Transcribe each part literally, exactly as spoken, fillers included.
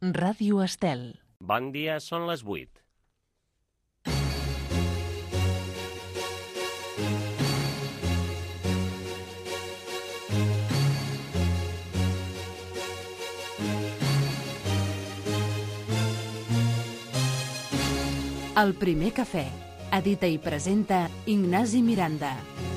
Ràdio Estel. Bon dia, són les vuit. El primer cafè. Edita i presenta Ignasi Miranda.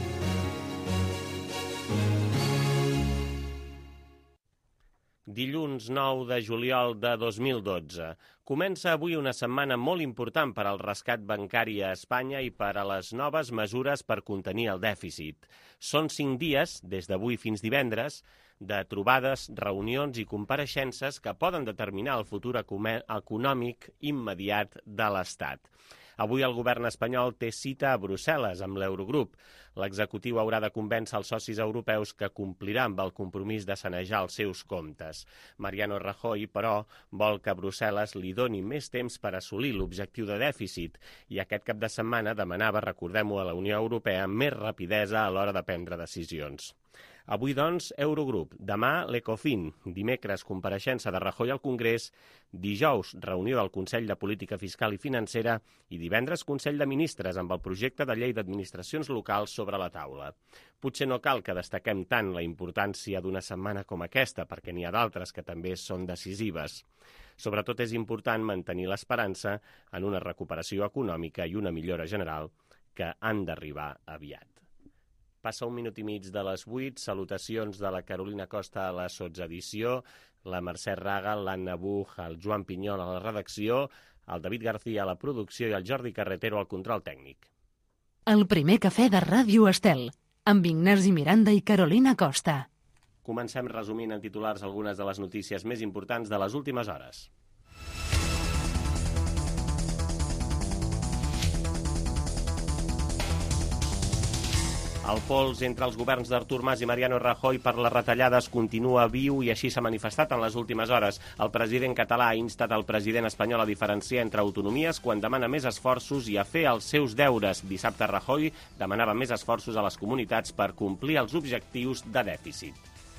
Dilluns nou de juliol de dos mil dotze. Comença avui una setmana molt important per al rescat bancari a Espanya i per a les noves mesures per contenir el dèficit. Són cinc dies, des d'avui fins divendres, de trobades, reunions i compareixences que poden determinar el futur econòmic immediat de l'Estat. Avui el govern espanyol té cita a Brussel·les amb l'Eurogrup. L'executiu haurà de convèncer els socis europeus que complirà amb el compromís de sanejar els seus comptes. Mariano Rajoy, però, vol que Brussel·les li doni més temps per assolir l'objectiu de dèficit i aquest cap de setmana demanava, recordem-ho, a la Unió Europea més rapidesa a l'hora de prendre decisions. Avui, doncs, Eurogrup. Demà, l'Ecofin. Dimecres, compareixença de Rajoy al Congrés. Dijous, reunió del Consell de Política Fiscal i Financera. I divendres, Consell de Ministres, amb el projecte de llei d'administracions locals sobre la taula. Potser no cal que destaquem tant la importància d'una setmana com aquesta, perquè n'hi ha d'altres que també són decisives. Sobretot és important mantenir l'esperança en una recuperació econòmica i una millora general que han d'arribar aviat. Passa un minut i mig de les vuit, salutacions de la Carolina Costa a la sotsedició, la Mercè Raga, l'Anna Buch, el Joan Pinyol a la redacció, el David García a la producció i el Jordi Carretero al control tècnic. El primer cafè de Ràdio Estel, amb Ignasi Miranda i Carolina Costa. Comencem resumint en titulars algunes de les notícies més importants de les últimes hores. El pols entre els governs d'Artur Mas i Mariano Rajoy per les retallades continua viu i així s'ha manifestat en les últimes hores. El president català ha instat el president espanyol a diferenciar entre autonomies quan demana més esforços i a fer els seus deures. Dissabte Rajoy demanava més esforços a les comunitats per complir els objectius de dèficit.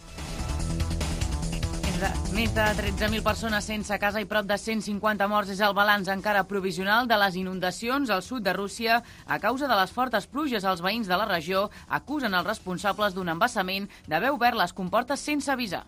Més de tretze mil persones sense casa i prop de cent cinquanta morts és el balanç encara provisional de les inundacions al sud de Rússia a causa de les fortes pluges. Els veïns de la regió acusen els responsables d'un embassament d'haver obert les comportes sense avisar.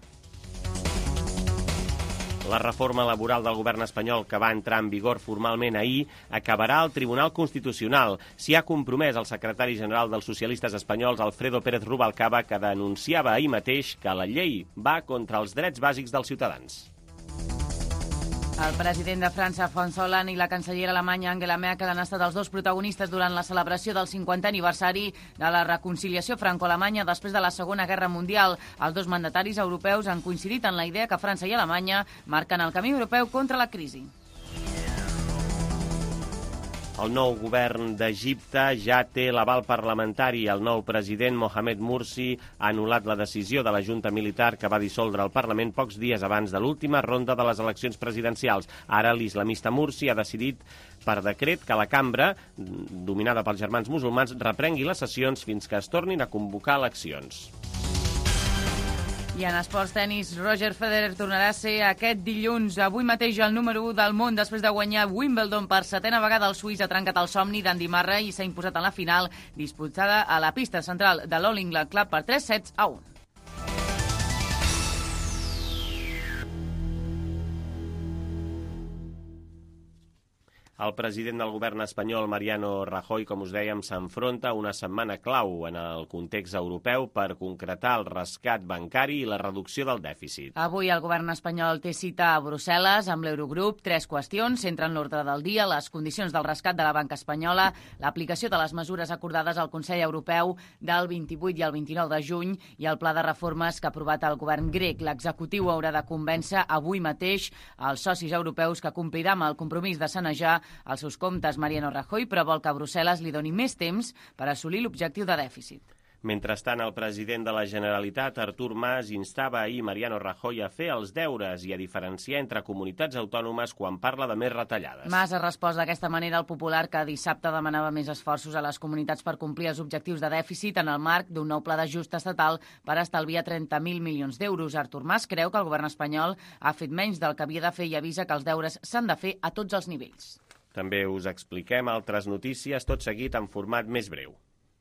La reforma laboral del govern espanyol, que va entrar en vigor formalment ahir, acabarà al Tribunal Constitucional. S'hi ha compromès el secretari general dels socialistes espanyols, Alfredo Pérez Rubalcaba, que denunciava ahir mateix que la llei va contra els drets bàsics dels ciutadans. El president de França, François Hollande, i la cancellera alemanya, Angela Merkel, han estat els dos protagonistes durant la celebració del cinquantè aniversari de la reconciliació franco-alemanya després de la Segona Guerra Mundial. Els dos mandataris europeus han coincidit en la idea que França i Alemanya marquen el camí europeu contra la crisi. El nou govern d'Egipte ja té l'aval parlamentari. El nou president, Mohamed Morsi, ha anul·lat la decisió de la junta militar que va dissoldre el Parlament pocs dies abans de l'última ronda de les eleccions presidencials. Ara l'islamista Morsi ha decidit per decret que la cambra, dominada pels germans musulmans, reprengui les sessions fins que es tornin a convocar eleccions. I en esports tenis, Roger Federer tornarà a ser aquest dilluns. Avui mateix el número u del món, després de guanyar Wimbledon per setena vegada, el suís ha trencat el somni d'Andy Murray i s'ha imposat en la final, disputada a la pista central de l'All England Club per tres sets a un. El president del govern espanyol, Mariano Rajoy, com us dèiem, s'enfronta a una setmana clau en el context europeu per concretar el rescat bancari i la reducció del dèficit. Avui el govern espanyol té cita a Brussel·les amb l'Eurogrup. Tres qüestions centren l'ordre del dia: les condicions del rescat de la banca espanyola, l'aplicació de les mesures acordades al Consell Europeu del vint-i-vuit i el vint-i-nou de juny i el pla de reformes que ha aprovat el govern grec. L'executiu haurà de convèncer avui mateix els socis europeus que complirà amb el compromís de sanejar als seus comptes. Mariano Rajoy, però vol que Brussel·les li doni més temps per assolir l'objectiu de dèficit. Mentrestant, el president de la Generalitat, Artur Mas, instava ahir Mariano Rajoy a fer els deures i a diferenciar entre comunitats autònomes quan parla de més retallades. Mas ha respost d'aquesta manera al Popular, que dissabte demanava més esforços a les comunitats per complir els objectius de dèficit en el marc d'un nou pla d'ajust estatal per estalviar trenta mil milions d'euros. Artur Mas creu que el govern espanyol ha fet menys del que havia de fer i avisa que els deures s'han de fer a tots els nivells. També us expliquem altres notícies, tot seguit en format més breu.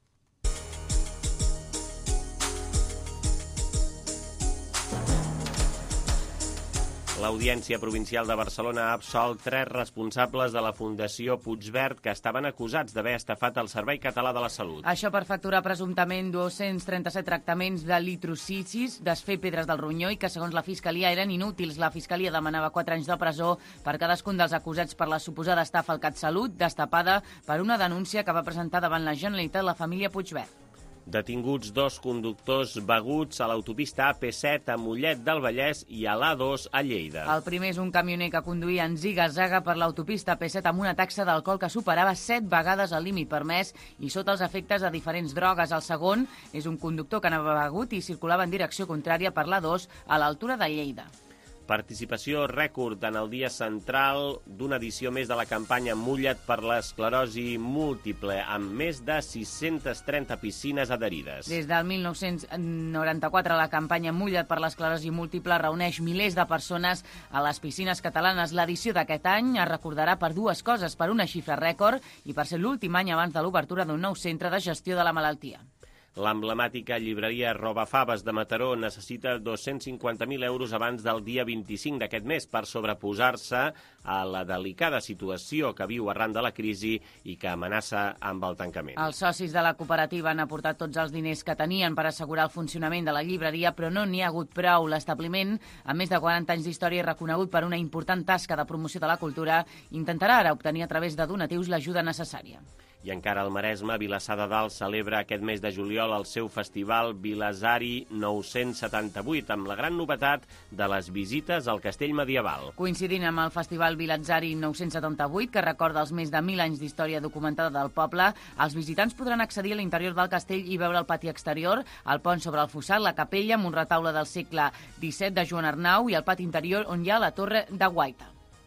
L'Audiència Provincial de Barcelona ha absolt tres responsables de la Fundació Puigverd que estaven acusats d'haver estafat el Servei Català de la Salut. Això per facturar presumptament dos-cents trenta-set tractaments de litrocisis, desfer pedres del ronyó i que, segons la Fiscalia, eren inútils. La Fiscalia demanava quatre anys de presó per cadascun dels acusats per la suposada estafa al CatSalut, destapada per una denúncia que va presentar davant la Generalitat la família Puigverd. Detinguts dos conductors beguts a l'autopista A P set a Mollet del Vallès i a l'A dos a Lleida. El primer és un camioner que conduïa en ziga-zaga per l'autopista A P set amb una taxa d'alcohol que superava set vegades el límit permès i sota els efectes de diferents drogues. El segon és un conductor que anava begut i circulava en direcció contrària per l'A dos a l'altura de Lleida. Participació rècord en el dia central d'una edició més de la campanya Mulla't per l'esclerosi múltiple, amb més de sis-centes trenta piscines adherides. Des del mil nou-cents noranta-quatre, la campanya Mulla't per l'esclerosi múltiple reuneix milers de persones a les piscines catalanes. L'edició d'aquest any es recordarà per dues coses, per una xifra rècord i per ser l'últim any abans de l'obertura d'un nou centre de gestió de la malaltia. L'emblemàtica llibreria Robafaves de Mataró necessita dos-cents cinquanta mil euros abans del dia vint-i-cinc d'aquest mes per sobreposar-se a la delicada situació que viu arran de la crisi i que amenaça amb el tancament. Els socis de la cooperativa han aportat tots els diners que tenien per assegurar el funcionament de la llibreria, però no n'hi ha hagut prou. L'establiment, amb més de quaranta anys d'història i reconegut per una important tasca de promoció de la cultura, intentarà ara obtenir a través de donatius l'ajuda necessària. I encara al Maresme, Vilassar de Dalt celebra aquest mes de juliol el seu festival Vilasari nou-cents setanta-vuit, amb la gran novetat de les visites al castell medieval. Coincidint amb el festival Vilasari nou-cents setanta-vuit, que recorda els més de mil anys d'història documentada del poble, els visitants podran accedir a l'interior del castell i veure el pati exterior, el pont sobre el fossat, la capella amb un retaule del segle disset de Joan Arnau i el pati interior on hi ha la torre de Guaita.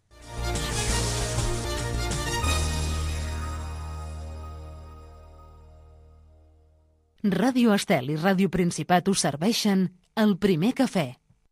Ràdio Estel i Ràdio Principat us serveixen el primer cafè.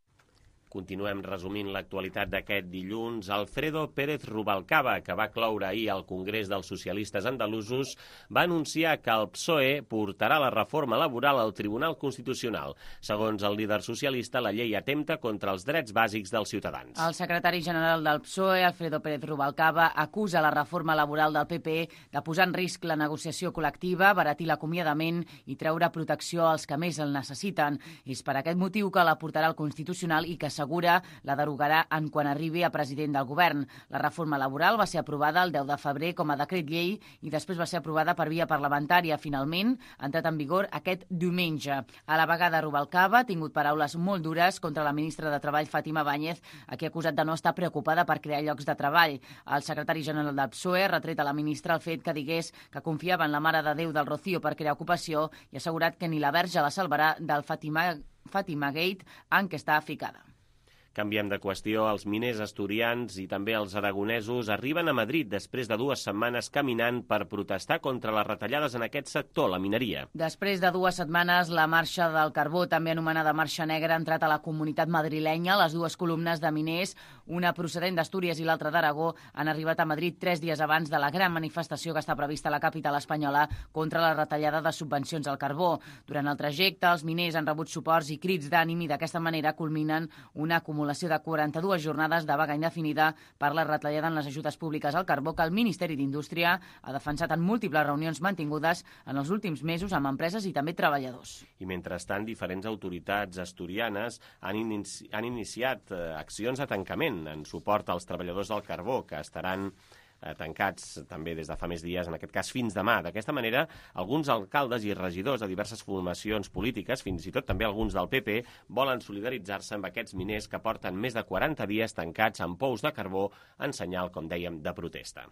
Continuem resumint l'actualitat d'aquest dilluns. Alfredo Pérez Rubalcaba, que va cloure ahir al Congrés dels Socialistes Andalusos, va anunciar que el P S O E portarà la reforma laboral al Tribunal Constitucional. Segons el líder socialista, la llei atempta contra els drets bàsics dels ciutadans. El secretari general del P S O E, Alfredo Pérez Rubalcaba, acusa la reforma laboral del P P de posar en risc la negociació col·lectiva, abaratir l'acomiadament i treure protecció als que més el necessiten. És per aquest motiu que la portarà al Constitucional i que assegura la derogarà en quan arribi a president del govern. La reforma laboral va ser aprovada el deu de febrer com a decret llei i després va ser aprovada per via parlamentària. Finalment, ha entrat en vigor aquest diumenge. A la vegada, Rubalcaba ha tingut paraules molt dures contra la ministra de Treball, Fátima Báñez, a qui ha acusat de no estar preocupada per crear llocs de treball. El secretari general del P S O E ha retret a la ministra el fet que digués que confiava en la Mare de Déu del Rocío per crear ocupació i ha assegurat que ni la Verge la salvarà del Fátima, Fátima Gate en què està ficada. Canviem de qüestió. Els miners asturians i també els aragonesos arriben a Madrid després de dues setmanes caminant per protestar contra les retallades en aquest sector, la mineria. Després de dues setmanes, la Marxa del Carbó, també anomenada Marxa Negra, ha entrat a la comunitat madrilenya. Les dues columnes de miners, una procedent d'Astúries i l'altra d'Aragó, han arribat a Madrid tres dies abans de la gran manifestació que està prevista a la capital espanyola contra la retallada de subvencions al carbó. Durant el trajecte, els miners han rebut suports i crits d'ànim i d'aquesta manera culminen una comunitat de quaranta-dues jornades de vaga indefinida per la retallada en les ajudes públiques al carbó que el Ministeri d'Indústria ha defensat en múltiples reunions mantingudes en els últims mesos amb empreses i també treballadors. I mentrestant, diferents autoritats asturianes han, inici han iniciat eh, accions de tancament en suport als treballadors del carbó que estaran tancats també des de fa més dies, en aquest cas fins demà. D'aquesta manera, alguns alcaldes i regidors de diverses formacions polítiques, fins i tot també alguns del P P, volen solidaritzar-se amb aquests miners que porten més de quaranta dies tancats en pous de carbó en senyal, com dèiem, de protesta.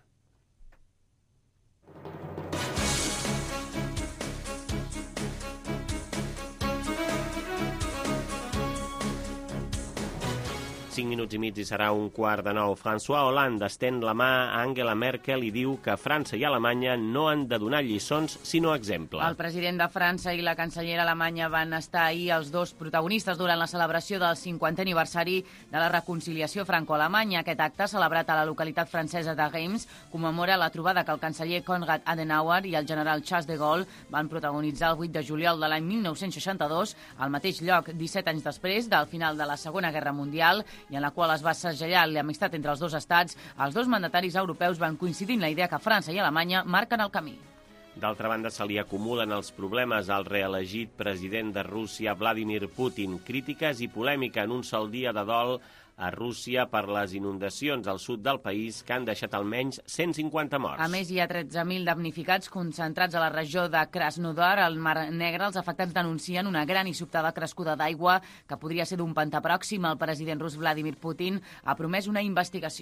cinc minuts i mig i serà un quart de nou. François Hollande estén la mà a Angela Merkel i diu que França i Alemanya no han de donar lliçons, sinó exemple. El president de França i la cancellera alemanya van estar ahir els dos protagonistes durant la celebració del cinquantè aniversari de la reconciliació franco-alemanya. Aquest acte, celebrat a la localitat francesa de Reims, commemora la trobada que el canceller Konrad Adenauer i el general Charles de Gaulle van protagonitzar el vuit de juliol de l'any mil nou-cents seixanta-dos, al mateix lloc, disset anys després del final de la Segona Guerra Mundial, i en la qual es va segellar l'amistat entre els dos estats. Els dos mandataris europeus van coincidir en la idea que França i Alemanya marquen el camí. D'altra banda, se li acumulen els problemes al reelegit president de Rússia, Vladimir Putin. Crítiques i polèmica en un sol dia de dol a Rússia per les inundacions al sud del país que han deixat almenys cent cinquanta morts. A més, hi ha tretze mil damnificats concentrats a la regió de Krasnodar, al Mar Negre. Els afectats denuncien una gran i sobtada crescuda d'aigua que podria ser d'un pantà pròxim. El president rus Vladimir Putin ha promès una investigació.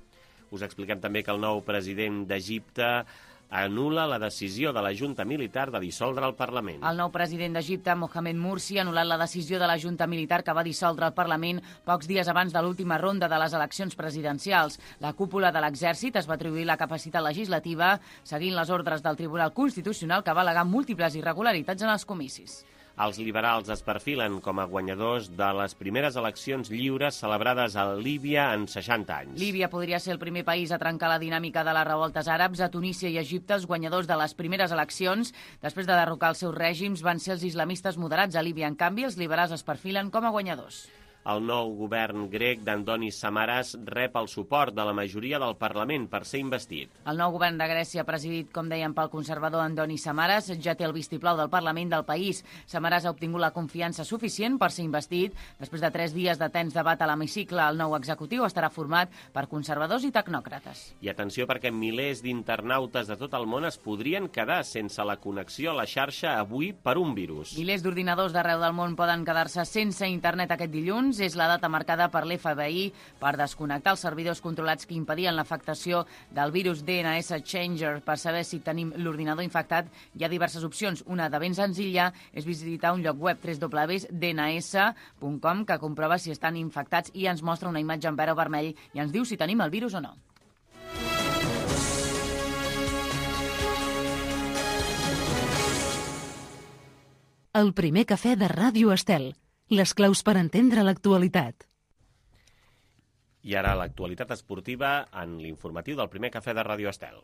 Us expliquem també que el nou president d'Egipte anul·la la decisió de la Junta Militar de dissoldre el Parlament. El nou president d'Egipte, Mohamed Morsi, ha anul·lat la decisió de la Junta Militar que va dissoldre el Parlament pocs dies abans de l'última ronda de les eleccions presidencials. La cúpula de l'exèrcit es va atribuir la capacitat legislativa seguint les ordres del Tribunal Constitucional, que va al·legar múltiples irregularitats en els comicis. Els liberals es perfilen com a guanyadors de les primeres eleccions lliures celebrades a Líbia en seixanta anys. Líbia podria ser el primer país a trencar la dinàmica de les revoltes àrabs. A Tunísia i Egipte, els guanyadors de les primeres eleccions, després de derrocar els seus règims, van ser els islamistes moderats. A Líbia, en canvi, els liberals es perfilen com a guanyadors. El nou govern grec d'Antonis Samaras rep el suport de la majoria del Parlament per ser investit. El nou govern de Grècia, presidit, com dèiem, pel conservador Antonis Samaras, ja té el vistiplau del Parlament del país. Samaras ha obtingut la confiança suficient per ser investit. Després de tres dies de tens debat a l'hemicicle, el nou executiu estarà format per conservadors i tecnòcrates. I atenció, perquè milers d'internautes de tot el món es podrien quedar sense la connexió a la xarxa avui per un virus. Milers d'ordinadors d'arreu del món poden quedar-se sense internet aquest dilluns. És la data marcada per l'F B I per desconnectar els servidors controlats que impedien l'afectació del virus D N S Changer. Per saber si tenim l'ordinador infectat, hi ha diverses opcions. Una de ben senzilla és visitar un lloc web w w w punt d n s punt com que comprova si estan infectats i ens mostra una imatge en verd o vermell i ens diu si tenim el virus o no. El primer cafè de Ràdio Estel. Les claus per entendre l'actualitat. I ara l'actualitat esportiva en l'informatiu del primer cafè de Ràdio Estel.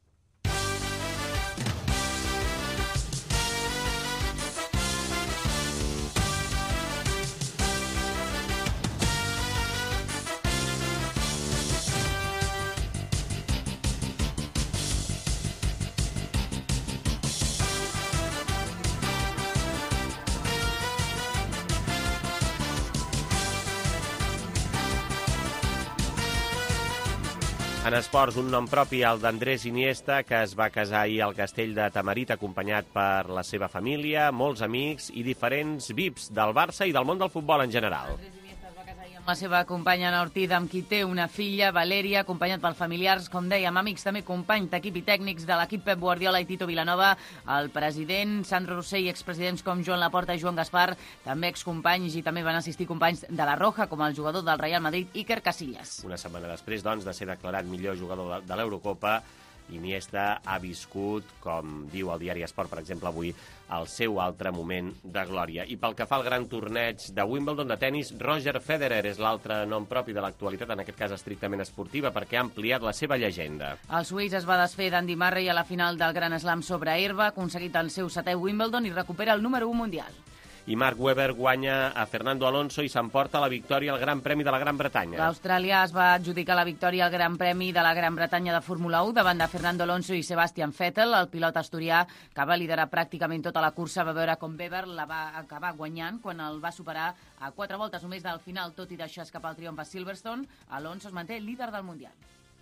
En esports, un nom propi, el d'Andrés Iniesta, que es va casar ahir al castell de Tamarit acompanyat per la seva família, molts amics i diferents V I Ps del Barça i del món del futbol en general. Andrés Iniesta es va casar ahir amb la seva companya Nortida, amb qui té una filla, Valeria, acompanyat per familiars, com dèiem, amics, també companys d'equip i tècnics de l'equip Pep Guardiola i Tito Vilanova, el president Sandro Rossell, expresidents com Joan Laporta i Joan Gaspar, també excompanys i també van assistir companys de la Roja, com el jugador del Real Madrid, Iker Casillas. Una setmana després, doncs, de ser declarat millor jugador de l'Eurocopa, Iniesta ha viscut, com diu el diari Esport, per exemple, avui, el seu altre moment de glòria. I pel que fa al gran torneig de Wimbledon de tennis, Roger Federer és l'altre nom propi de l'actualitat, en aquest cas estrictament esportiva, perquè ha ampliat la seva llegenda. El suís es va desfer d'Andy Murray a la final del Gran Slam sobre herba, ha aconseguit el seu setè Wimbledon i recupera el número u mundial. I Mark Webber guanya a Fernando Alonso i s'emporta la victòria al Gran Premi de la Gran Bretanya. L'australià es va adjudicar la victòria al Gran Premi de la Gran Bretanya de Fórmula u davant de Fernando Alonso i Sebastian Vettel. El pilot asturià, que va liderar pràcticament tota la cursa, va veure com Webber la va acabar guanyant quan el va superar a quatre voltes només del final, tot i deixar escapar el triomf a Silverstone. Alonso es manté líder del Mundial.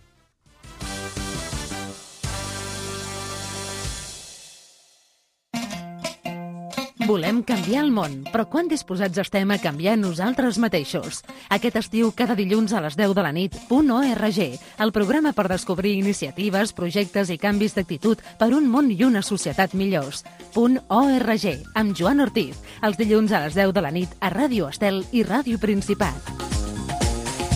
Volem canviar el món, però quan disposats estem a canviar nosaltres mateixos? Aquest estiu, cada dilluns a les deu de la nit, Punt Org, el programa per descobrir iniciatives, projectes i canvis d'actitud per un món i una societat millors. Punt Org, amb Joan Ortiz, els dilluns a les deu de la nit a Ràdio Estel i Ràdio Principat.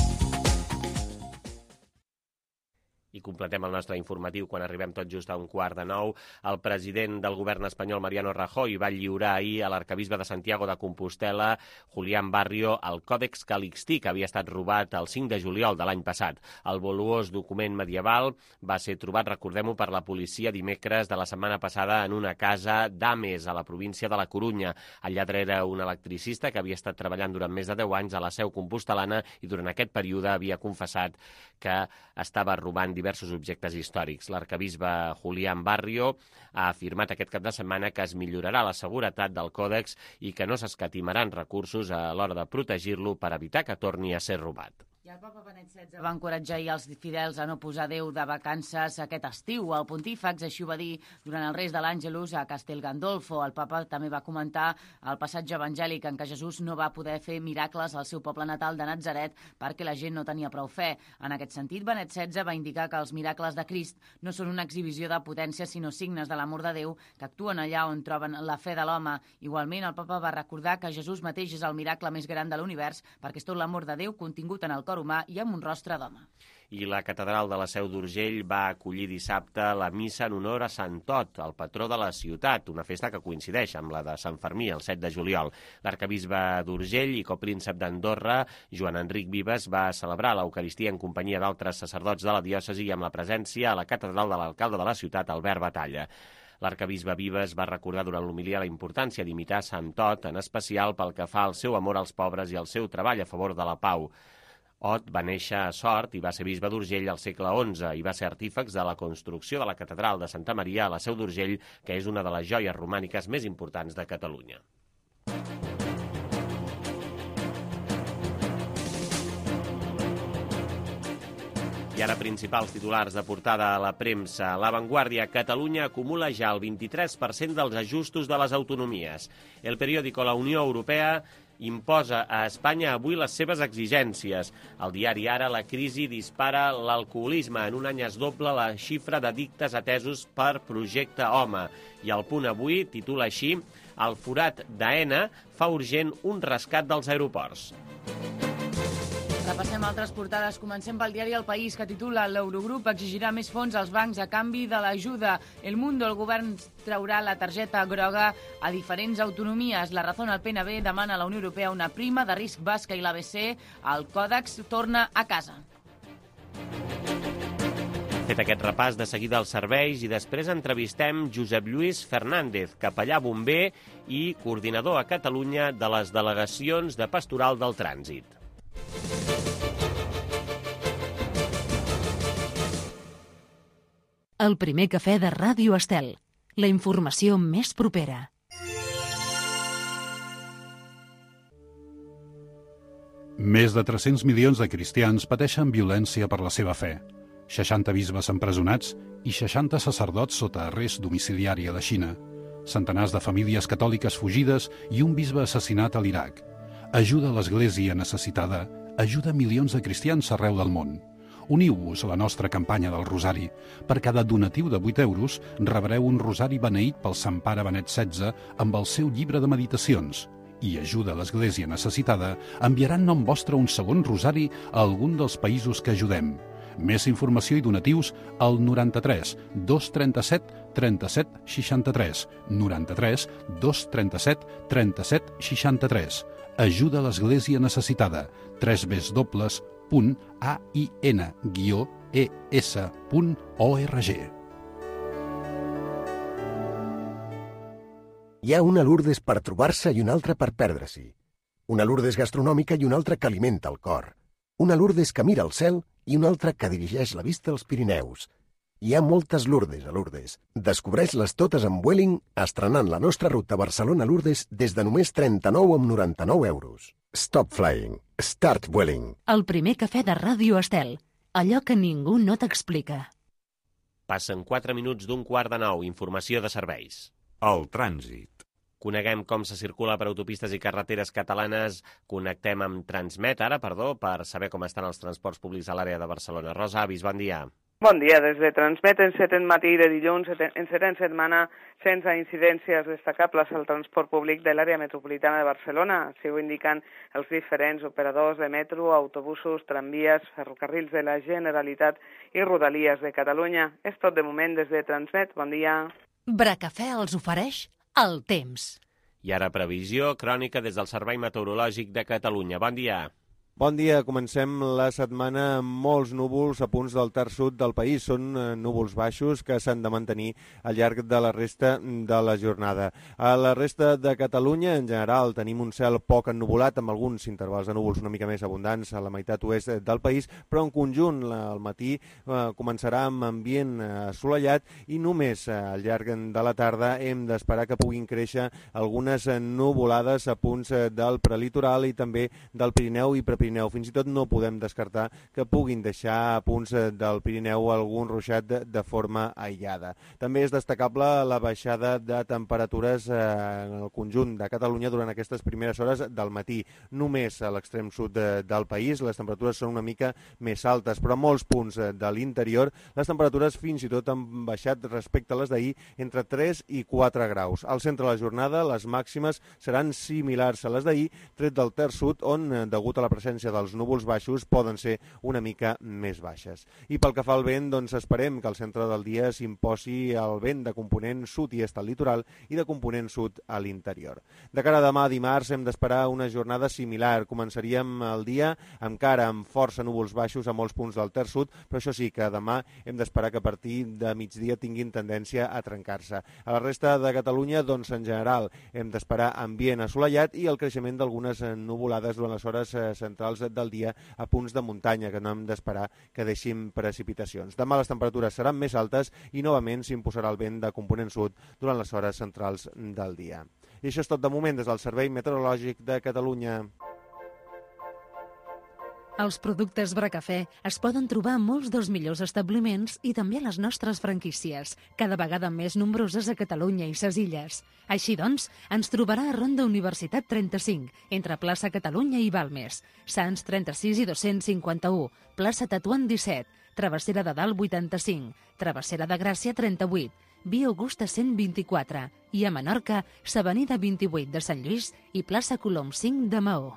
I completem el nostre informatiu quan arribem tot just a un quart de nou. El president del govern espanyol, Mariano Rajoy, va lliurar ahir a l'arquebisbe de Santiago de Compostela, Julián Barrio, el Còdex Calixtí, que havia estat robat el cinc de juliol de l'any passat. El voluós document medieval va ser trobat, recordem-ho, per la policia dimecres de la setmana passada en una casa d'Ames, a la província de la Corunya. El lladre era un electricista que havia estat treballant durant més de deu anys a la seu compostelana i durant aquest període havia confessat que estava robant diversos objectes històrics. L'arquebisbe Julián Barrio ha afirmat aquest cap de setmana que es millorarà la seguretat del còdex i que no s'escatimaran recursos a l'hora de protegir-lo per evitar que torni a ser robat. I el papa Benet setze va encoratjar els fidels a no posar Déu de vacances aquest estiu. El pontífex així ho va dir durant el Reis de l'Àngelus a Castel Gandolfo. El papa també va comentar el passatge evangèlic en què Jesús no va poder fer miracles al seu poble natal de Natzaret perquè la gent no tenia prou fe. En aquest sentit, Benet setze va indicar que els miracles de Crist no són una exhibició de potència, sinó signes de l'amor de Déu que actuen allà on troben la fe de l'home. Igualment, el papa va recordar que Jesús mateix és el miracle més gran de l'univers perquè és tot l'amor de Déu contingut en el cor humà i amb un rostre d'home. I la catedral de la Seu d'Urgell va acollir dissabte la missa en honor a Sant Tot, el patró de la ciutat, una festa que coincideix amb la de Sant Fermí, el set de juliol. L'arquebisbe d'Urgell i copríncep d'Andorra, Joan Enric Vives, va celebrar l'Eucaristia en companyia d'altres sacerdots de la diòcesi i amb la presència a la catedral de l'alcalde de la ciutat, Albert Batalla. L'arquebisbe Vives va recordar durant l'homilia la importància d'imitar Sant Tot, en especial pel que fa al seu amor als pobres i al seu treball a favor de la pau. Ot va néixer a Sort i va ser bisbe d'Urgell al segle onze i va ser artífex de la construcció de la catedral de Santa Maria a la Seu d'Urgell, que és una de les joies romàniques més importants de Catalunya. I ara principals titulars de portada a la premsa. La Vanguardia: Catalunya acumula ja el vint-i-tres per cent dels ajustos de les autonomies. El periòdico La Unió Europea imposa a Espanya avui les seves exigències. El diari Ara: la crisi dispara l'alcoholisme. En un any es dobla la xifra d'addictes atesos per Projecte Home. I el Punt Avui titula així: el forat d'Aena fa urgent un rescat dels aeroports. Repassem altres portades. Comencem pel diari El País, que titula: l'Eurogrup exigirà més fons als bancs a canvi de l'ajuda. El Mundo: el govern traurà la targeta groga a diferents autonomies. La Razón: el P N B demana a la Unió Europea una prima de risc basca i l'A B C. El Còdex torna a casa. Fet aquest repàs, de seguida els serveis i després entrevistem Josep Lluís Fernández, capellà bomber i coordinador a Catalunya de les delegacions de Pastoral del Trànsit. El primer cafè de Ràdio Estel. La informació més propera. Més de tres-cents milions de cristians pateixen violència per la seva fe. seixanta bisbes empresonats i seixanta sacerdots sota arrest domiciliari a la Xina. Centenars de famílies catòliques fugides i un bisbe assassinat a l'Iraq. Ajuda a l'Església necessitada, ajuda milions de cristians arreu del món. Uniu-vos a la nostra campanya del Rosari. Per cada donatiu de vuit euros rebreu un rosari beneït pel Sant Pare Benet setze amb el seu llibre de meditacions. I ajuda a l'Església necessitada enviarà en nom vostre un segon rosari a algun dels països que ajudem. Més informació i donatius al noranta-tres dos trenta-set trenta-set seixanta-tres, noranta-tres dos trenta-set trenta-set seixanta-tres. Ajuda a l'Església necessitada. tres w punt ain guió es punt org. Hi ha una Lourdes per trobar-se i una altra per perdre-s'hi. Una Lourdes gastronòmica i una altra que alimenta el cor. Una Lourdes que mira al cel i una altra que dirigeix la vista als Pirineus. Hi ha moltes Lourdes a Lourdes. Descobreix-les totes amb Vueling, estrenant la nostra ruta Barcelona-Lourdes des de només trenta-nou amb noranta-nou euros. Stop flying. Start Vueling. El primer cafè de Ràdio Estel. Allò que ningú no t'explica. Passen quatre minuts d'un quart de nou. Informació de serveis. El trànsit. Coneguem com se circula per autopistes i carreteres catalanes. Connectem amb Transmet ara, perdó, per saber com estan els transports públics a l'àrea de Barcelona. Rosa Avis, bon dia. Bon dia, des de Transmet en set en matí de dilluns, en set en setmana, sense incidències destacables al transport públic de l'àrea metropolitana de Barcelona. Així ho indiquen els diferents operadors de metro, autobusos, tramvies, ferrocarrils de la Generalitat i Rodalies de Catalunya. És tot de moment des de Transmet. Bon dia. Bracafè els ofereix el temps. I ara previsió crònica des del Servei Meteorològic de Catalunya. Bon dia. Bon dia, comencem la setmana amb molts núvols a punts del terç sud del país. Són núvols baixos que s'han de mantenir al llarg de la resta de la jornada. A la resta de Catalunya, en general, tenim un cel poc ennuvolat, amb alguns intervals de núvols una mica més abundants a la meitat oest del país, però en conjunt al matí eh, començarà amb ambient assolellat i només al llarg de la tarda hem d'esperar que puguin créixer algunes nuvolades a punts del prelitoral i també del Pirineu i Prepirineu. Fins i tot no podem descartar que puguin deixar a punts del Pirineu algun ruixat de, de forma aïllada. També és destacable la baixada de temperatures eh, en el conjunt de Catalunya durant aquestes primeres hores del matí. Només a l'extrem sud de, del país les temperatures són una mica més altes, però a molts punts de l'interior les temperatures fins i tot han baixat respecte a les d'ahir entre tres i quatre graus. Al centre de la jornada les màximes seran similars a les d'ahir, tret del terç sud, on, degut a la presència dels núvols baixos, poden ser una mica més baixes. I pel que fa al vent, doncs esperem que al centre del dia s'imposi el vent de component sud i est al litoral i de component sud a l'interior. De cara a demà dimarts hem d'esperar una jornada similar. Començaríem el dia encara amb força núvols baixos a molts punts del terç sud, però això sí que demà hem d'esperar que a partir de migdia tinguin tendència a trencar-se. A la resta de Catalunya, doncs en general, hem d'esperar ambient assolellat i el creixement d'algunes nuvolades durant les hores centrals del dia a punts de muntanya, que no hem d'esperar que deixin precipitacions. Demà les temperatures seran més altes i novament s'imposarà el vent de component sud durant les hores centrals del dia. I això és tot de moment des del Servei Meteorològic de Catalunya. Els productes Bracafè es poden trobar a molts dels millors establiments i també a les nostres franquícies, cada vegada més nombroses a Catalunya i ses illes. Així doncs, ens trobarà a Ronda Universitat trenta-cinc, entre plaça Catalunya i Balmes, Sants trenta-sis i dos-cents cinquanta-u, plaça Tetuan disset, Travessera de Dalt vuitanta-cinc, Travessera de Gràcia trenta-vuit, Via Augusta cent vint-i-quatre i a Menorca, s'Avenida vint-i-vuit de Sant Lluís i plaça Colom cinc de Maó.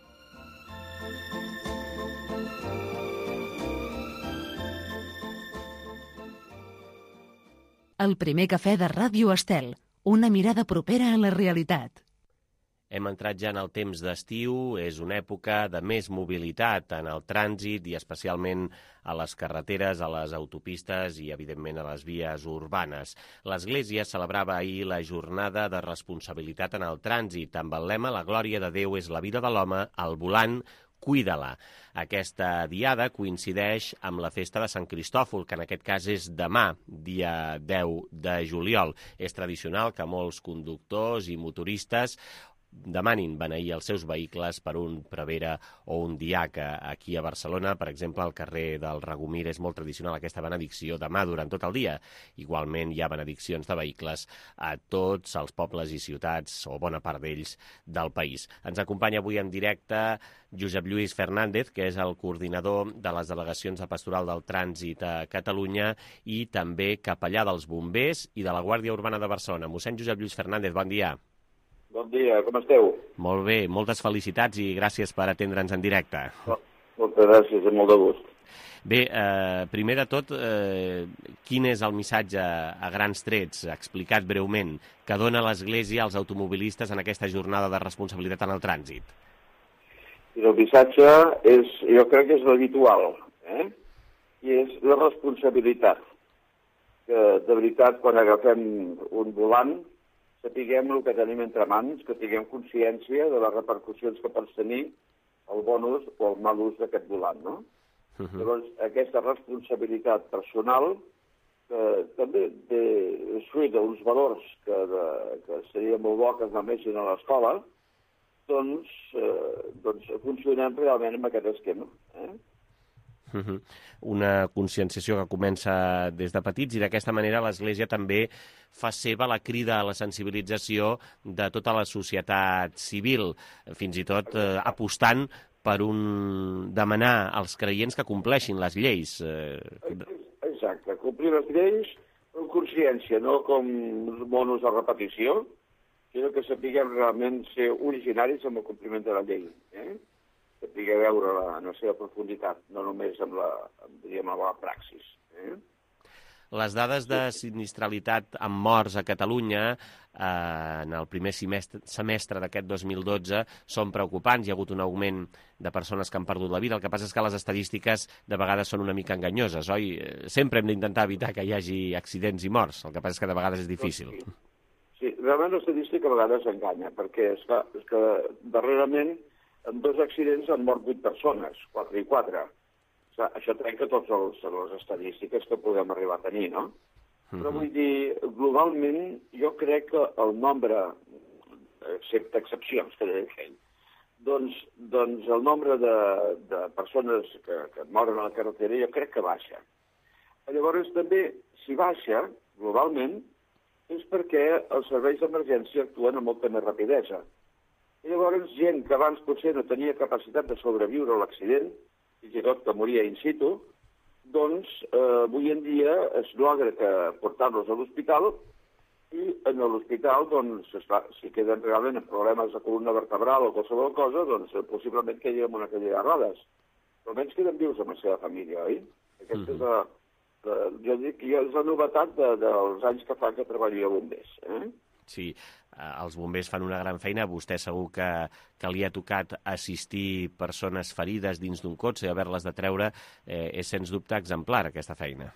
El primer cafè de Ràdio Estel, una mirada propera a la realitat. Hem entrat ja en el temps d'estiu, és una època de més mobilitat en el trànsit i especialment a les carreteres, a les autopistes i, evidentment, a les vies urbanes. L'Església celebrava ahir la jornada de responsabilitat en el trànsit amb el lema «La glòria de Déu és la vida de l'home, al volant, cuida-la». Aquesta diada coincideix amb la festa de Sant Cristòfol, que en aquest cas és demà, dia deu de juliol. És tradicional que molts conductors i motoristes demanin beneir els seus vehicles per un prevere o un diaca. Aquí a Barcelona, per exemple, al carrer del Regomir és molt tradicional aquesta benedicció demà durant tot el dia. Igualment hi ha benediccions de vehicles a tots els pobles i ciutats, o bona part d'ells, del país. Ens acompanya avui en directe Josep Lluís Fernández, que és el coordinador de les delegacions de Pastoral del Trànsit a Catalunya i també capellà dels bombers i de la Guàrdia Urbana de Barcelona. Mossèn Josep Lluís Fernández, bon dia. Bon dia, com esteu? Molt bé, moltes felicitats i gràcies per atendre'ns en directe. Oh, moltes gràcies, amb molt de gust. Bé, eh, primer de tot, eh, quin és el missatge a grans trets, explicat breument, que dona l'Església als automobilistes en aquesta jornada de responsabilitat en el trànsit? El missatge és, jo crec que és l'habitual, eh? I és la responsabilitat. Que, de veritat, quan agafem un volant, sapiguem el que tenim entre mans, que tinguem consciència de les repercussions que pot tenir el bon ús o el mal ús d'aquest volant, no? Uh-huh. Llavors, aquesta responsabilitat personal, que també és fruit d'uns valors que, de, que seria molt bo que es nomessin a l'escola, doncs, eh, doncs funcionem realment amb aquest esquema, eh? Uh-huh. Una conscienciació que comença des de petits i d'aquesta manera l'Església també fa seva la crida a la sensibilització de tota la societat civil, fins i tot eh, apostant per un demanar als creients que compleixin les lleis. Eh... És, és exacte, complir les lleis amb consciència, no com monos de repetició, sinó que sapiguem realment ser originaris amb el compliment de la llei, eh? Sapiguem veure-la en la seva profunditat, no només amb la, amb, diríem, amb la praxis. Eh? Les dades de sinistralitat amb morts a Catalunya eh, en el primer semestre, semestre d'aquest dos mil dotze són preocupants. Hi ha hagut un augment de persones que han perdut la vida. El que passa és que les estadístiques de vegades són una mica enganyoses, oi? Sempre hem d'intentar evitar que hi hagi accidents i morts. El que passa és que de vegades és difícil. Sí, sí. Realment l'estadística a vegades enganya, perquè és que, és que darrerament en dos accidents han mort vuit persones, quatre i quatre. Això trenca totes les estadístiques que podem arribar a tenir, no? Mm-hmm. Però vull dir, globalment, jo crec que el nombre, excepte excepcions, que deia aquell, doncs, doncs el nombre de, de persones que, que moren a la carretera jo crec que baixa. Llavors, també, si baixa, globalment, és perquè els serveis d'emergència actuen amb molta més rapidesa. I llavors, gent que abans potser no tenia capacitat de sobreviure a l'accident, fins i tot que moria in situ, doncs eh, avui en dia es logra que portar-los a l'hospital i en l'hospital, doncs, esclar, si queden realment amb problemes de columna vertebral o qualsevol cosa, doncs possiblement quedin amb una cadira de rodes. Però almenys queden vius amb la seva família, oi? Aquesta mm-hmm. és la, la, jo dic que és la novetat de, dels anys que fa que treballo a bombers. Eh? Sí, els bombers fan una gran feina. Vostè segur que, que li ha tocat assistir persones ferides dins d'un cotxe i haver-les de treure. Eh, és, sens dubte, exemplar, aquesta feina.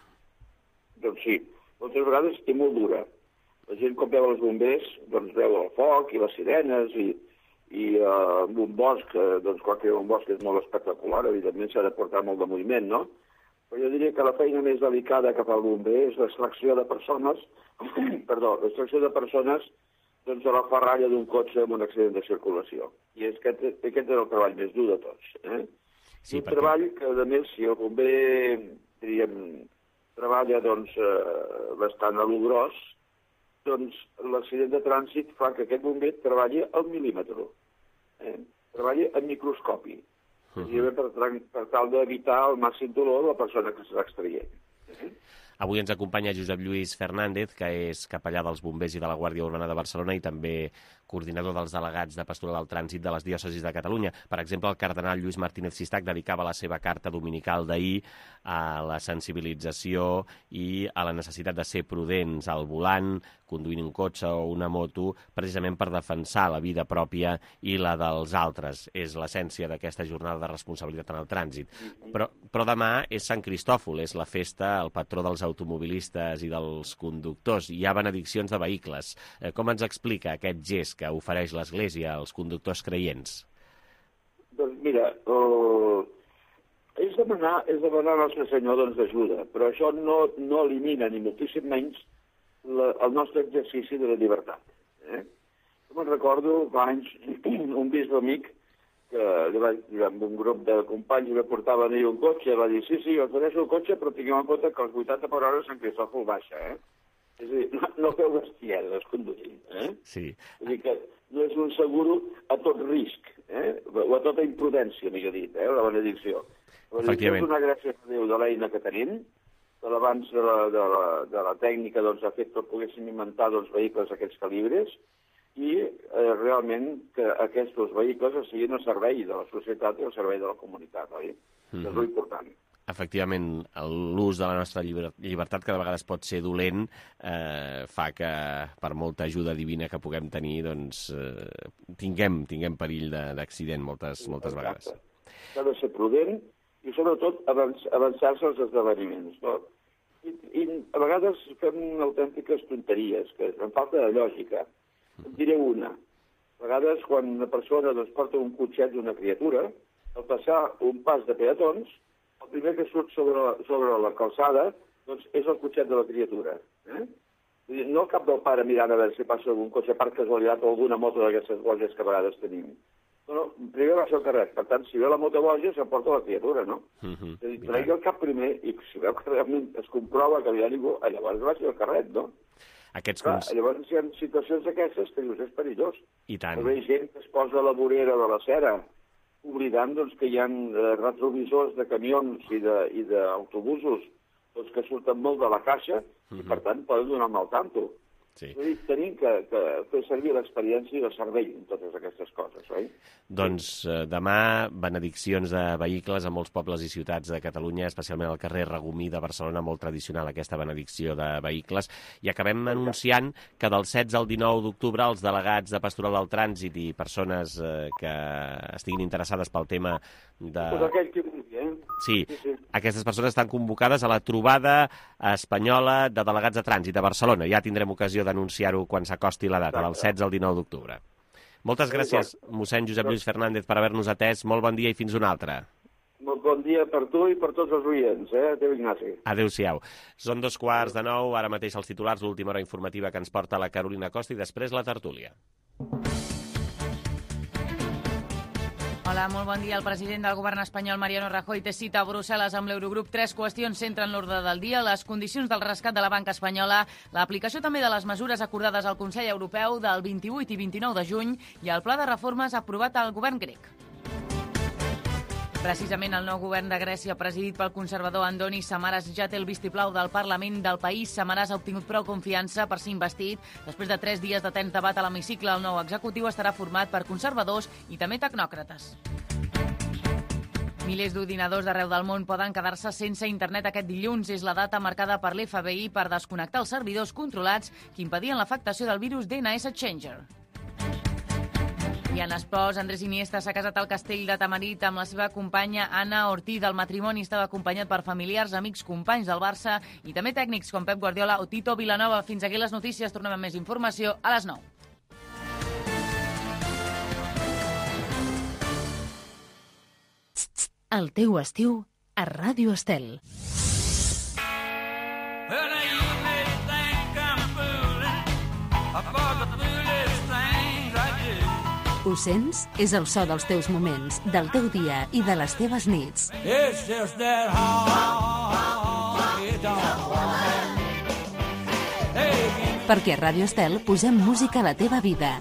Doncs sí, moltes vegades i molt dura. La gent, quan veu els bombers, doncs veu el foc i les sirenes i, i uh, en un bosc, doncs quan que un bosc és molt espectacular, evidentment s'ha de portar molt de moviment, no? Però jo diria que la feina més delicada que fa el bomber és l'extracció de persones, perdó, l'extracció de persones doncs, a la ferralla d'un cotxe amb un accident de circulació. I és que aquest és el treball més dur de tots. Eh? Sí, un perquè... treball que, a més, si el bomber, diríem, treballa doncs, eh, bastant a lo gros, doncs l'accident de trànsit fa que aquest bomber treballi al mil·límetre, eh? treballi en microscopi. Uh-huh. per, per tal d'evitar el màxim dolor de la persona que s'està extraient. Uh-huh. Avui ens acompanya Josep Lluís Fernández, que és capellà dels bombers i de la Guàrdia Urbana de Barcelona i també coordinador dels delegats de pastoral del trànsit de les diòcesis de Catalunya. Per exemple, el cardenal Lluís Martínez Sistac dedicava la seva carta dominical d'ahir a la sensibilització i a la necessitat de ser prudents al volant, conduint un cotxe o una moto, precisament per defensar la vida pròpia i la dels altres. És l'essència d'aquesta jornada de responsabilitat en el trànsit. Però, però demà és Sant Cristòfol, és la festa, el patró dels automobilistes i dels conductors. Hi ha benediccions de vehicles. Eh, com ens explica aquest gest que ofereix l'Església als conductors creients? Doncs mira, uh, és demanar, és demanar al nostre Senyor doncs, d'ajuda, però això no, no elimina ni moltíssim menys la, el nostre exercici de la llibertat. Eh? Jo me'n recordo fa anys un bisbe amic que amb un grup de companys me portava a un cotxe, va dir, sí, sí, jo doneixo el cotxe, però tinguem en compte que als vuitanta per hora Sant Cristòfol baixa, eh? És a dir, no, no feu bestieses conduint, eh? Sí. Vull dir que no és un seguro a tot risc, eh? O a tota imprudència, millor dit, eh? La benedicció. La benedicció és una gràcia a Déu de l'eina que tenim, que l'abans de, la, de, la, de la tècnica doncs, ha fet que poguéssim inventar doncs, vehicles d'aquests calibres i eh, realment que aquests vehicles siguin al servei de la societat i al servei de la comunitat, oi? Mm-hmm. És molt important. Efectivament, l'ús de la nostra llibertat, que de vegades pot ser dolent, eh, fa que per molta ajuda divina que puguem tenir, doncs, eh, tinguem, tinguem perill d'accident moltes, moltes vegades. S'ha de ser prudent i, sobretot, avançar-se als esdeveniments. No? I, I a vegades fem autèntiques tonteries, que en falta de lògica. En diré una. A vegades, quan una persona doncs, porta un cotxet d'una criatura, al passar un pas de peatons, el primer que surt sobre la, sobre la calçada doncs, és el cotxet de la criatura. Eh? No el cap del pare mirant a veure si passa algun cotxe per casualitat o alguna moto d'aquestes boges que a vegades tenim. No, no, primer va ser el carret. Per tant, si ve la moto boja, s'emporta la criatura, no? Uh-huh. És a dir, tregui el cap primer i si veu que realment es comprova que hi ha ningú, llavors va ser el carret, no? Aquests Clar, cons... Llavors hi ha situacions d'aquestes que dius, és perillós. I tant. O bé gent que es posa a la vorera de la cera, oblidant doncs, que hi ha eh, retrovisors de camions i d'autobusos doncs que surten molt de la caixa i, per tant, poden donar mal tanto. Sí. És a dir, tenim que, que fer servir l'experiència i el cervell en totes aquestes coses, oi? Doncs eh, demà, benediccions de vehicles a molts pobles i ciutats de Catalunya, especialment al carrer Regomí de Barcelona, molt tradicional aquesta benedicció de vehicles. I acabem anunciant que del setze al dinou d'octubre els delegats de Pastoral del Trànsit i persones eh, que estiguin interessades pel tema de... Pues aquell que vulgui, eh? Sí, sí, sí, aquestes persones estan convocades a la trobada espanyola de delegats de trànsit a Barcelona. Ja tindrem ocasió d'anunciar-ho quan s'acosti la data, del setze al dinou d'octubre. Moltes gràcies, mossèn Josep Lluís Fernández, per haver-nos atès. Molt bon dia i fins una altra. Molt bon dia per tu i per tots els oients, eh? Adéu, Ignasi. Adéu-siau. Són dos quarts de nou, ara mateix els titulars, l'última hora informativa que ens porta la Carolina Costa i després la tertúlia. Hola, molt bon dia. El president del govern espanyol, Mariano Rajoy, té cita a Brussel·les amb l'Eurogrup. Tres qüestions centren l'ordre del dia: les condicions del rescat de la banca espanyola, l'aplicació també de les mesures acordades al Consell Europeu del vint-i-vuit i vint-i-nou de juny i el pla de reformes aprovat al govern grec. Precisament el nou govern de Grècia, presidit pel conservador Andonis Samaras, ja té el vistiplau del Parlament del país. Samaras ha obtingut prou confiança per ser investit. Després de tres dies de tens debat a l'hemicicle, el nou executiu estarà format per conservadors i també tecnòcrates. Milers d'ordinadors d'arreu del món poden quedar-se sense internet aquest dilluns. És la data marcada per l'F B I per desconnectar els servidors controlats que impedien l'afectació del virus D N S Changer. I en esports, Andrés Iniesta s'ha casat al castell de Tamarit amb la seva companya Anna Ortiz. El matrimoni estava acompanyat per familiars, amics, companys del Barça i també tècnics com Pep Guardiola o Tito Vilanova. Fins aquí les notícies. Tornem amb més informació a les nou. El teu estiu a Ràdio Estel. Ho sents? És el so dels teus moments, del teu dia i de les teves nits. Perquè a Ràdio Estel posem música a la teva vida.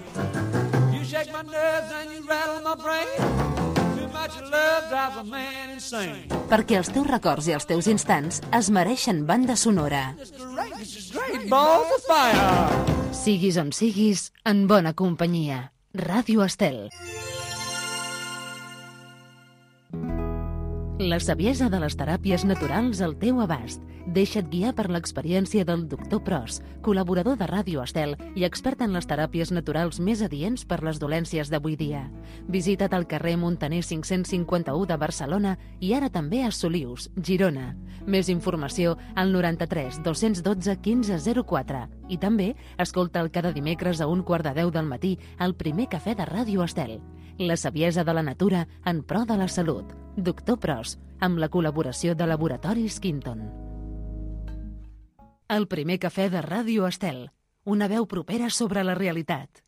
Perquè els teus records i els teus instants es mereixen banda sonora. Siguis on siguis, en bona companyia. Ràdio Estel. La saviesa de les teràpies naturals al teu abast. Deixa't guiar per l'experiència del doctor Pros, col·laborador de Ràdio Estel i expert en les teràpies naturals més adients per les dolències d'avui dia. Visita't al carrer Montaner cinc-cents cinquanta-u de Barcelona i ara també a Solius, Girona. Més informació al noranta-tres dos-cents dotze quinze zero quatre. I també escolta'l cada dimecres a un quart de deu del matí al primer cafè de Ràdio Estel. La saviesa de la natura en pro de la salut. Doctor Pros, amb la col·laboració de Laboratoris Quinton. El primer cafè de Ràdio Estel. Una veu propera sobre la realitat.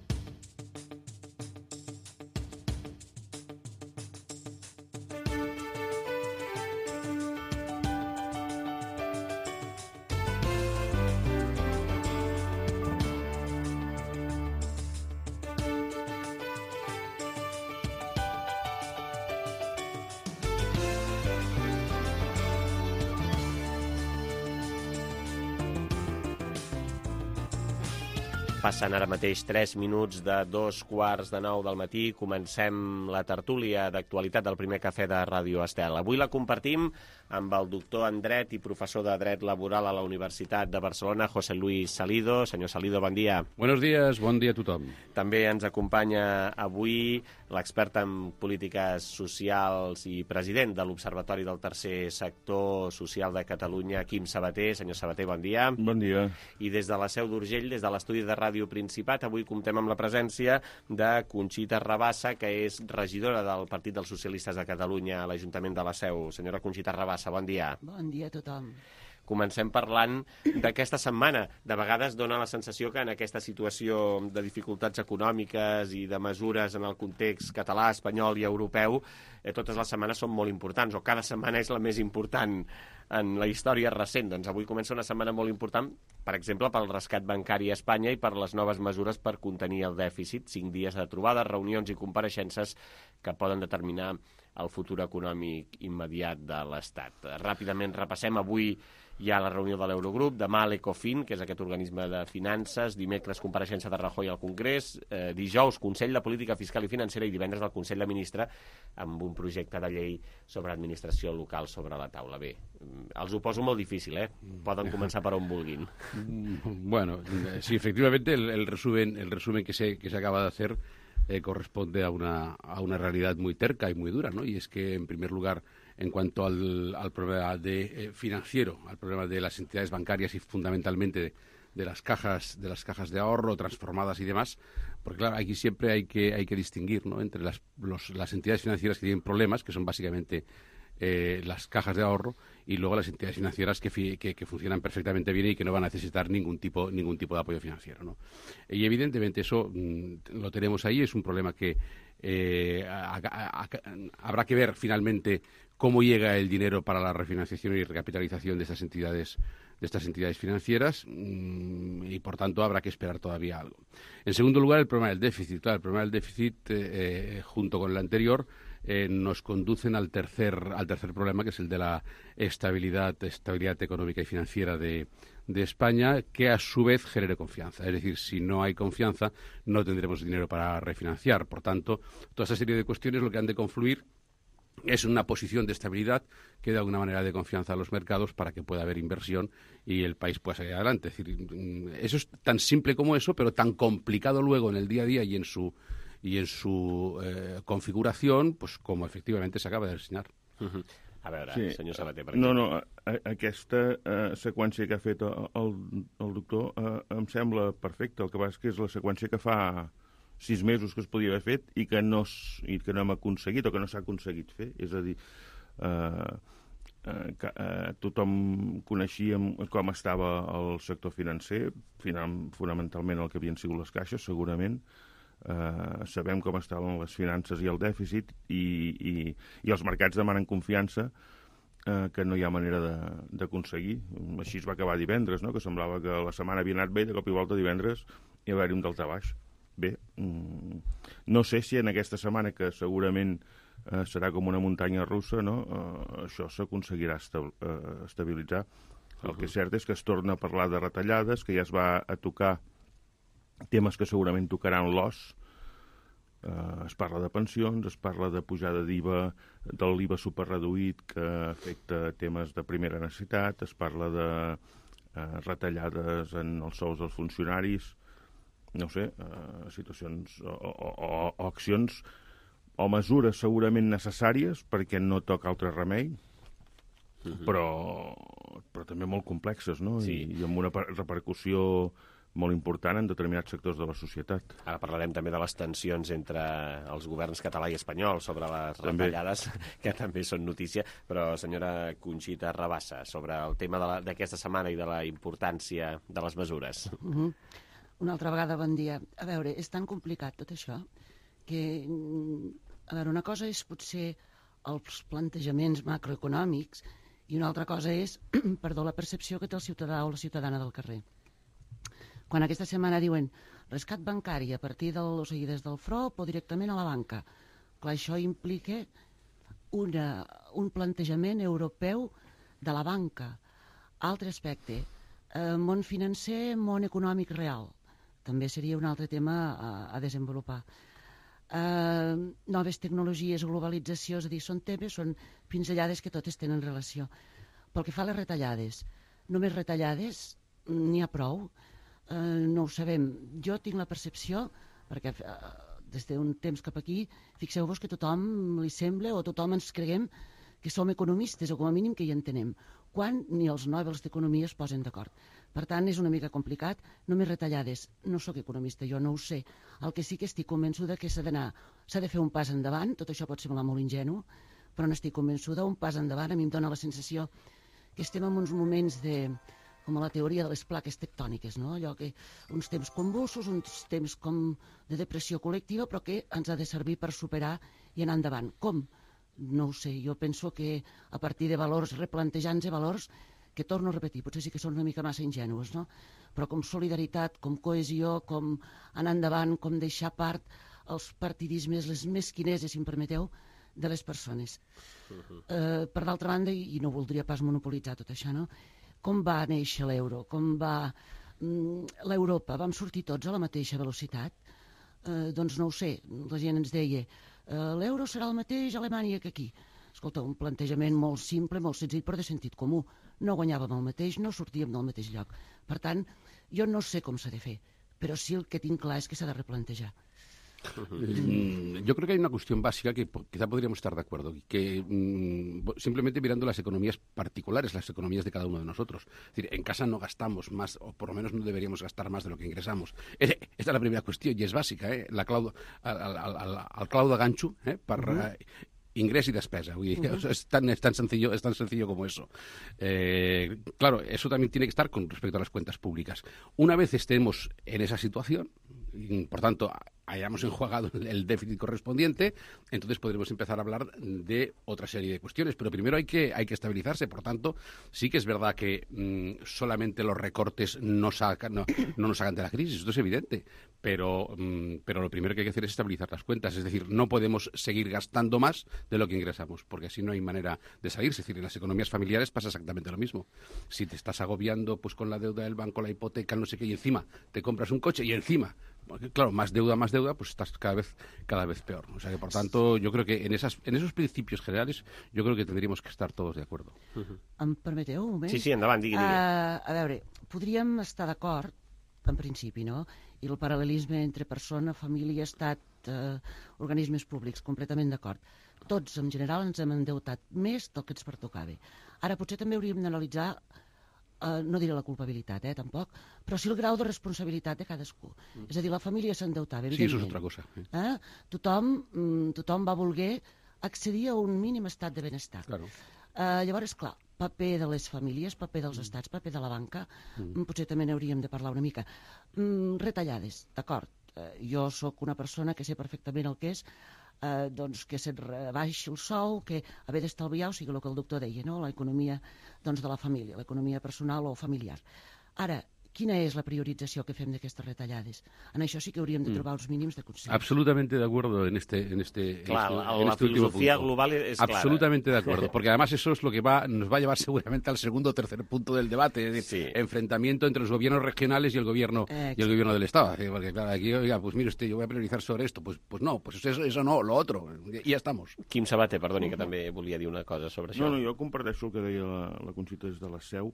Passen ara mateix tres minuts de dos quarts de nou del matí. Comencem la tertúlia d'actualitat del primer cafè de Ràdio Estel. Avui la compartim amb el doctor en dret i professor de dret laboral a la Universitat de Barcelona, José Luis Salido. Senyor Salido, bon dia. Buenos días, bon dia a tothom. També ens acompanya avui l'expert en polítiques socials i president de l'Observatori del Tercer Sector Social de Catalunya, Quim Sabater. Senyor Sabater, bon dia. Bon dia. I des de la Seu d'Urgell, des de l'estudi de Ràdio Principat, avui comptem amb la presència de Conxita Rabassa, que és regidora del Partit dels Socialistes de Catalunya a l'Ajuntament de la Seu. Senyora Conxita Rabassa, bon dia. Bon dia a tothom. Comencem parlant d'aquesta setmana. De vegades dona la sensació que en aquesta situació de dificultats econòmiques i de mesures en el context català, espanyol i europeu, eh, totes les setmanes són molt importants, o cada setmana és la més important en la història recent. Doncs avui comença una setmana molt important, per exemple, pel rescat bancari a Espanya i per les noves mesures per contenir el dèficit. Cinc dies de trobades, reunions i compareixences que poden determinar el futur econòmic immediat de l'Estat. Ràpidament repassem avui hi ha la reunió de l'Eurogrup, demà l'Ecofin, que és aquest organisme de finances, dimecres compareixença de Rajoy al Congrés, eh, dijous Consell de Política Fiscal i Financera i divendres el Consell de Ministres amb un projecte de llei sobre administració local sobre la taula. Bé, els ho poso molt difícil, ¿eh? Poden començar per on vulguin. Bueno, sí, efectivamente el, el resumen, el resumen que se, que se acaba de hacer eh, corresponde a una, a una realidad muy terca y muy dura, ¿no? Y es que, en primer lugar, en cuanto al, al problema de, eh, financiero, al problema de las entidades bancarias y fundamentalmente de, de las cajas de las cajas de ahorro transformadas y demás, porque claro, aquí siempre hay que hay que distinguir, ¿no?, entre las, los, las entidades financieras que tienen problemas, que son básicamente eh, las cajas de ahorro, y luego las entidades financieras que, fi, que, que funcionan perfectamente bien y que no van a necesitar ningún tipo ningún tipo de apoyo financiero, ¿no? Y evidentemente eso mmm, lo tenemos ahí, es un problema que eh, a, a, a, habrá que ver finalmente cómo llega el dinero para la refinanciación y recapitalización de estas entidades de estas entidades financieras mmm, y, por tanto, habrá que esperar todavía algo. En segundo lugar, el problema del déficit. Claro, el problema del déficit, eh, eh, junto con el anterior, eh, nos conducen al tercer al tercer problema, que es el de la estabilidad, estabilidad económica y financiera de, de España, que a su vez genere confianza. Es decir, si no hay confianza, no tendremos dinero para refinanciar. Por tanto, toda esa serie de cuestiones lo que han de confluir es una posición de estabilidad que da alguna manera de confianza a los mercados para que pueda haber inversión y el país pueda salir adelante. Es decir, eso es tan simple como eso, pero tan complicado luego en el día a día y en su y en su eh, configuración, pues como efectivamente se acaba de ensenyar. Uh-huh. A veure, sí. senyor Sabater, per exemple. No, no, a, aquesta uh, seqüència que ha fet el, el doctor uh, em sembla perfecta. El que passa és que és la seqüència que fa sis mesos que es podia haver fet i que no, i que no hem aconseguit o que no s'ha aconseguit fer. És a dir, eh, eh, que, eh, tothom coneixíem com estava el sector financer, final, fonamentalment el que havien sigut les caixes, segurament. Eh, sabem com estaven les finances i el dèficit i, i, i els mercats demanen confiança eh, que no hi ha manera d'aconseguir. Així es va acabar divendres, no?, que semblava que la setmana havia anat bé, de cop i volta divendres hi va haver-hi un daltabaix. Bé, no sé si en aquesta setmana, que segurament eh, serà com una muntanya russa, no?, eh, això s'aconseguirà esta, eh, estabilitzar. El que és cert és que es torna a parlar de retallades, que ja es va a tocar temes que segurament tocaran l'os. Eh, es parla de pensions, es parla de pujada d'I V A, de l'I V A superreduït que afecta temes de primera necessitat, es parla de eh, retallades en els sous dels funcionaris, no sé, uh, situacions o, o, o, o accions o mesures segurament necessàries perquè no toca altre remei, uh-huh. però, però també molt complexes, no? Sí. I, i amb una repercussió molt important en determinats sectors de la societat. Ara parlarem també de les tensions entre els governs català i espanyol sobre les també. retallades, que també són notícia, però senyora Conxita Rabassa, sobre el tema d'aquesta setmana i de la importància de les mesures. Uh-huh. Una altra vegada, bon dia. A veure, és tan complicat tot això que, a veure, una cosa és potser els plantejaments macroeconòmics i una altra cosa és, perdó, la percepció que té el ciutadà o la ciutadana del carrer. Quan aquesta setmana diuen rescat bancari a partir de los oïdes del F R O P o directament a la banca, clar, això implica una, un plantejament europeu de la banca. Altre aspecte, eh, món financer, món econòmic real. També seria un altre tema a, a desenvolupar. Uh, noves tecnologies, globalització, és a dir, són temes, són pinzellades que totes tenen relació. Pel que fa a les retallades, només retallades n'hi ha prou, uh, no ho sabem. Jo tinc la percepció, perquè uh, des d'un temps cap aquí, fixeu-vos que tothom li sembla o tothom ens creguem que som economistes, o com a mínim que hi entenem, quan ni els nòvels d'economia es posen d'acord. Per tant, és una mica complicat. Només retallades. No sóc economista, jo no ho sé. El que sí que estic convençuda que s'ha d'anar, s'ha de fer un pas endavant, tot això pot semblar molt ingenu, però n'estic convençuda, un pas endavant. A mi em dóna la sensació que estem en uns moments de, com a la teoria de les plaques tectòniques, no? Allò que uns temps convulsos, uns temps com de depressió col·lectiva, però que ens ha de servir per superar i anar endavant. Com? No ho sé. Jo penso que a partir de valors, replantejant-se valors que torno a repetir, potser sí que són una mica massa ingenues, no? Però com solidaritat, com cohesió, com anar endavant, com deixar part els partidismes, les mesquineses, si em permeteu, de les persones. Uh-huh. Eh, per d'altra banda, i no voldria pas monopolitzar tot això, no? Com va néixer l'euro? Com va... L'Europa, vam sortir tots a la mateixa velocitat? Eh, doncs no ho sé, la gent ens deia eh, l'euro serà el mateix a Alemanya que aquí. Escolta, un plantejament molt simple, molt senzill, però de sentit comú. No guanyàvem el mateix, no sortíem del mateix lloc. Per tant, jo no sé com s'ha de fer, però sí el que tinc clar és que s'ha de replantejar. Mm, yo creo que hay una cuestión básica que quizá podríamos estar de acuerdo, que mm, simplemente mirando las economías particulares, las economías de cada uno de nosotros. Es decir, en casa no gastamos más, o por lo menos no deberíamos gastar más de lo que ingresamos. Esta es la primera cuestión y es básica, eh? La clau, el, el, el, el clau de ganxo, eh? Per, uh-huh. eh, ingreso y despesa. Uh-huh. Es, tan, es, tan sencillo, es tan sencillo como eso. Eh, claro, eso también tiene que estar con respecto a las cuentas públicas. Una vez estemos en esa situación, y, por tanto, hayamos enjuagado el déficit correspondiente, entonces podremos empezar a hablar de otra serie de cuestiones. Pero primero hay que, hay que estabilizarse. Por tanto, sí que es verdad que mmm, solamente los recortes no, sacan, no, no nos sacan de la crisis, esto es evidente. Pero, mmm, pero lo primero que hay que hacer es estabilizar las cuentas. Es decir, no podemos seguir gastando más de lo que ingresamos, porque así no hay manera de salir. Es decir, en las economías familiares pasa exactamente lo mismo. Si te estás agobiando pues con la deuda del banco, la hipoteca, no sé qué, y encima te compras un coche y encima, claro, más deuda, más deuda, pues estás cada vez cada vez peor. O sea que, por tanto, yo creo que en, esas, en esos principios generales yo creo que tendríamos que estar todos de acuerdo. Uh-huh. Em permeteu un moment? Sí, sí, endavant, digui, digui. Uh, a veure, podríem estar d'acord, en principi, no? I el paral·lelisme entre persona, família, estat, eh, organismes públics, completament d'acord. Tots, en general, ens hem endeutat més del que ens pertocava. Ara, potser també hauríem d'analitzar, eh, no diré la culpabilitat, eh, tampoc, però sí el grau de responsabilitat de cadascú. Mm. És a dir, la família s'endeutava, evidentment. Sí, això és altra cosa. Eh? Tothom, mm, tothom va voler accedir a un mínim estat de benestar. Claro. Uh, llavors, clar, paper de les famílies, paper dels estats, paper de la banca, mm. potser també n'hauríem de parlar una mica. Mm, retallades, d'acord. Uh, jo sóc una persona que sé perfectament el que és, uh, doncs, que se't rebaixi el sou, que haver d'estalviar, o sigui, el que el doctor deia, no? L'economia doncs, de la família, l'economia personal o familiar. Ara, quina és la priorització que fem d'aquestes retallades? En això sí que hauríem de trobar els mínims de consens. Absolutamente de acuerdo en este, en este, claro, en este, la en este filosofía global es clara. Absolutamente de acuerdo, porque además eso es lo que va, nos va a llevar seguramente al segundo o tercer punto del debate, es decir, sí. enfrentamiento entre los gobiernos regionales y el gobierno eh, y el gobierno del Estado. Porque claro, aquí, oiga, pues mire usted, yo voy a priorizar sobre esto, pues, pues no, pues eso, eso no, lo otro, y ya estamos. Quim Sabater, perdoni, que també volia dir una cosa sobre això. No, no, jo comparteixo el que deia la, la Conxita des de la Seu,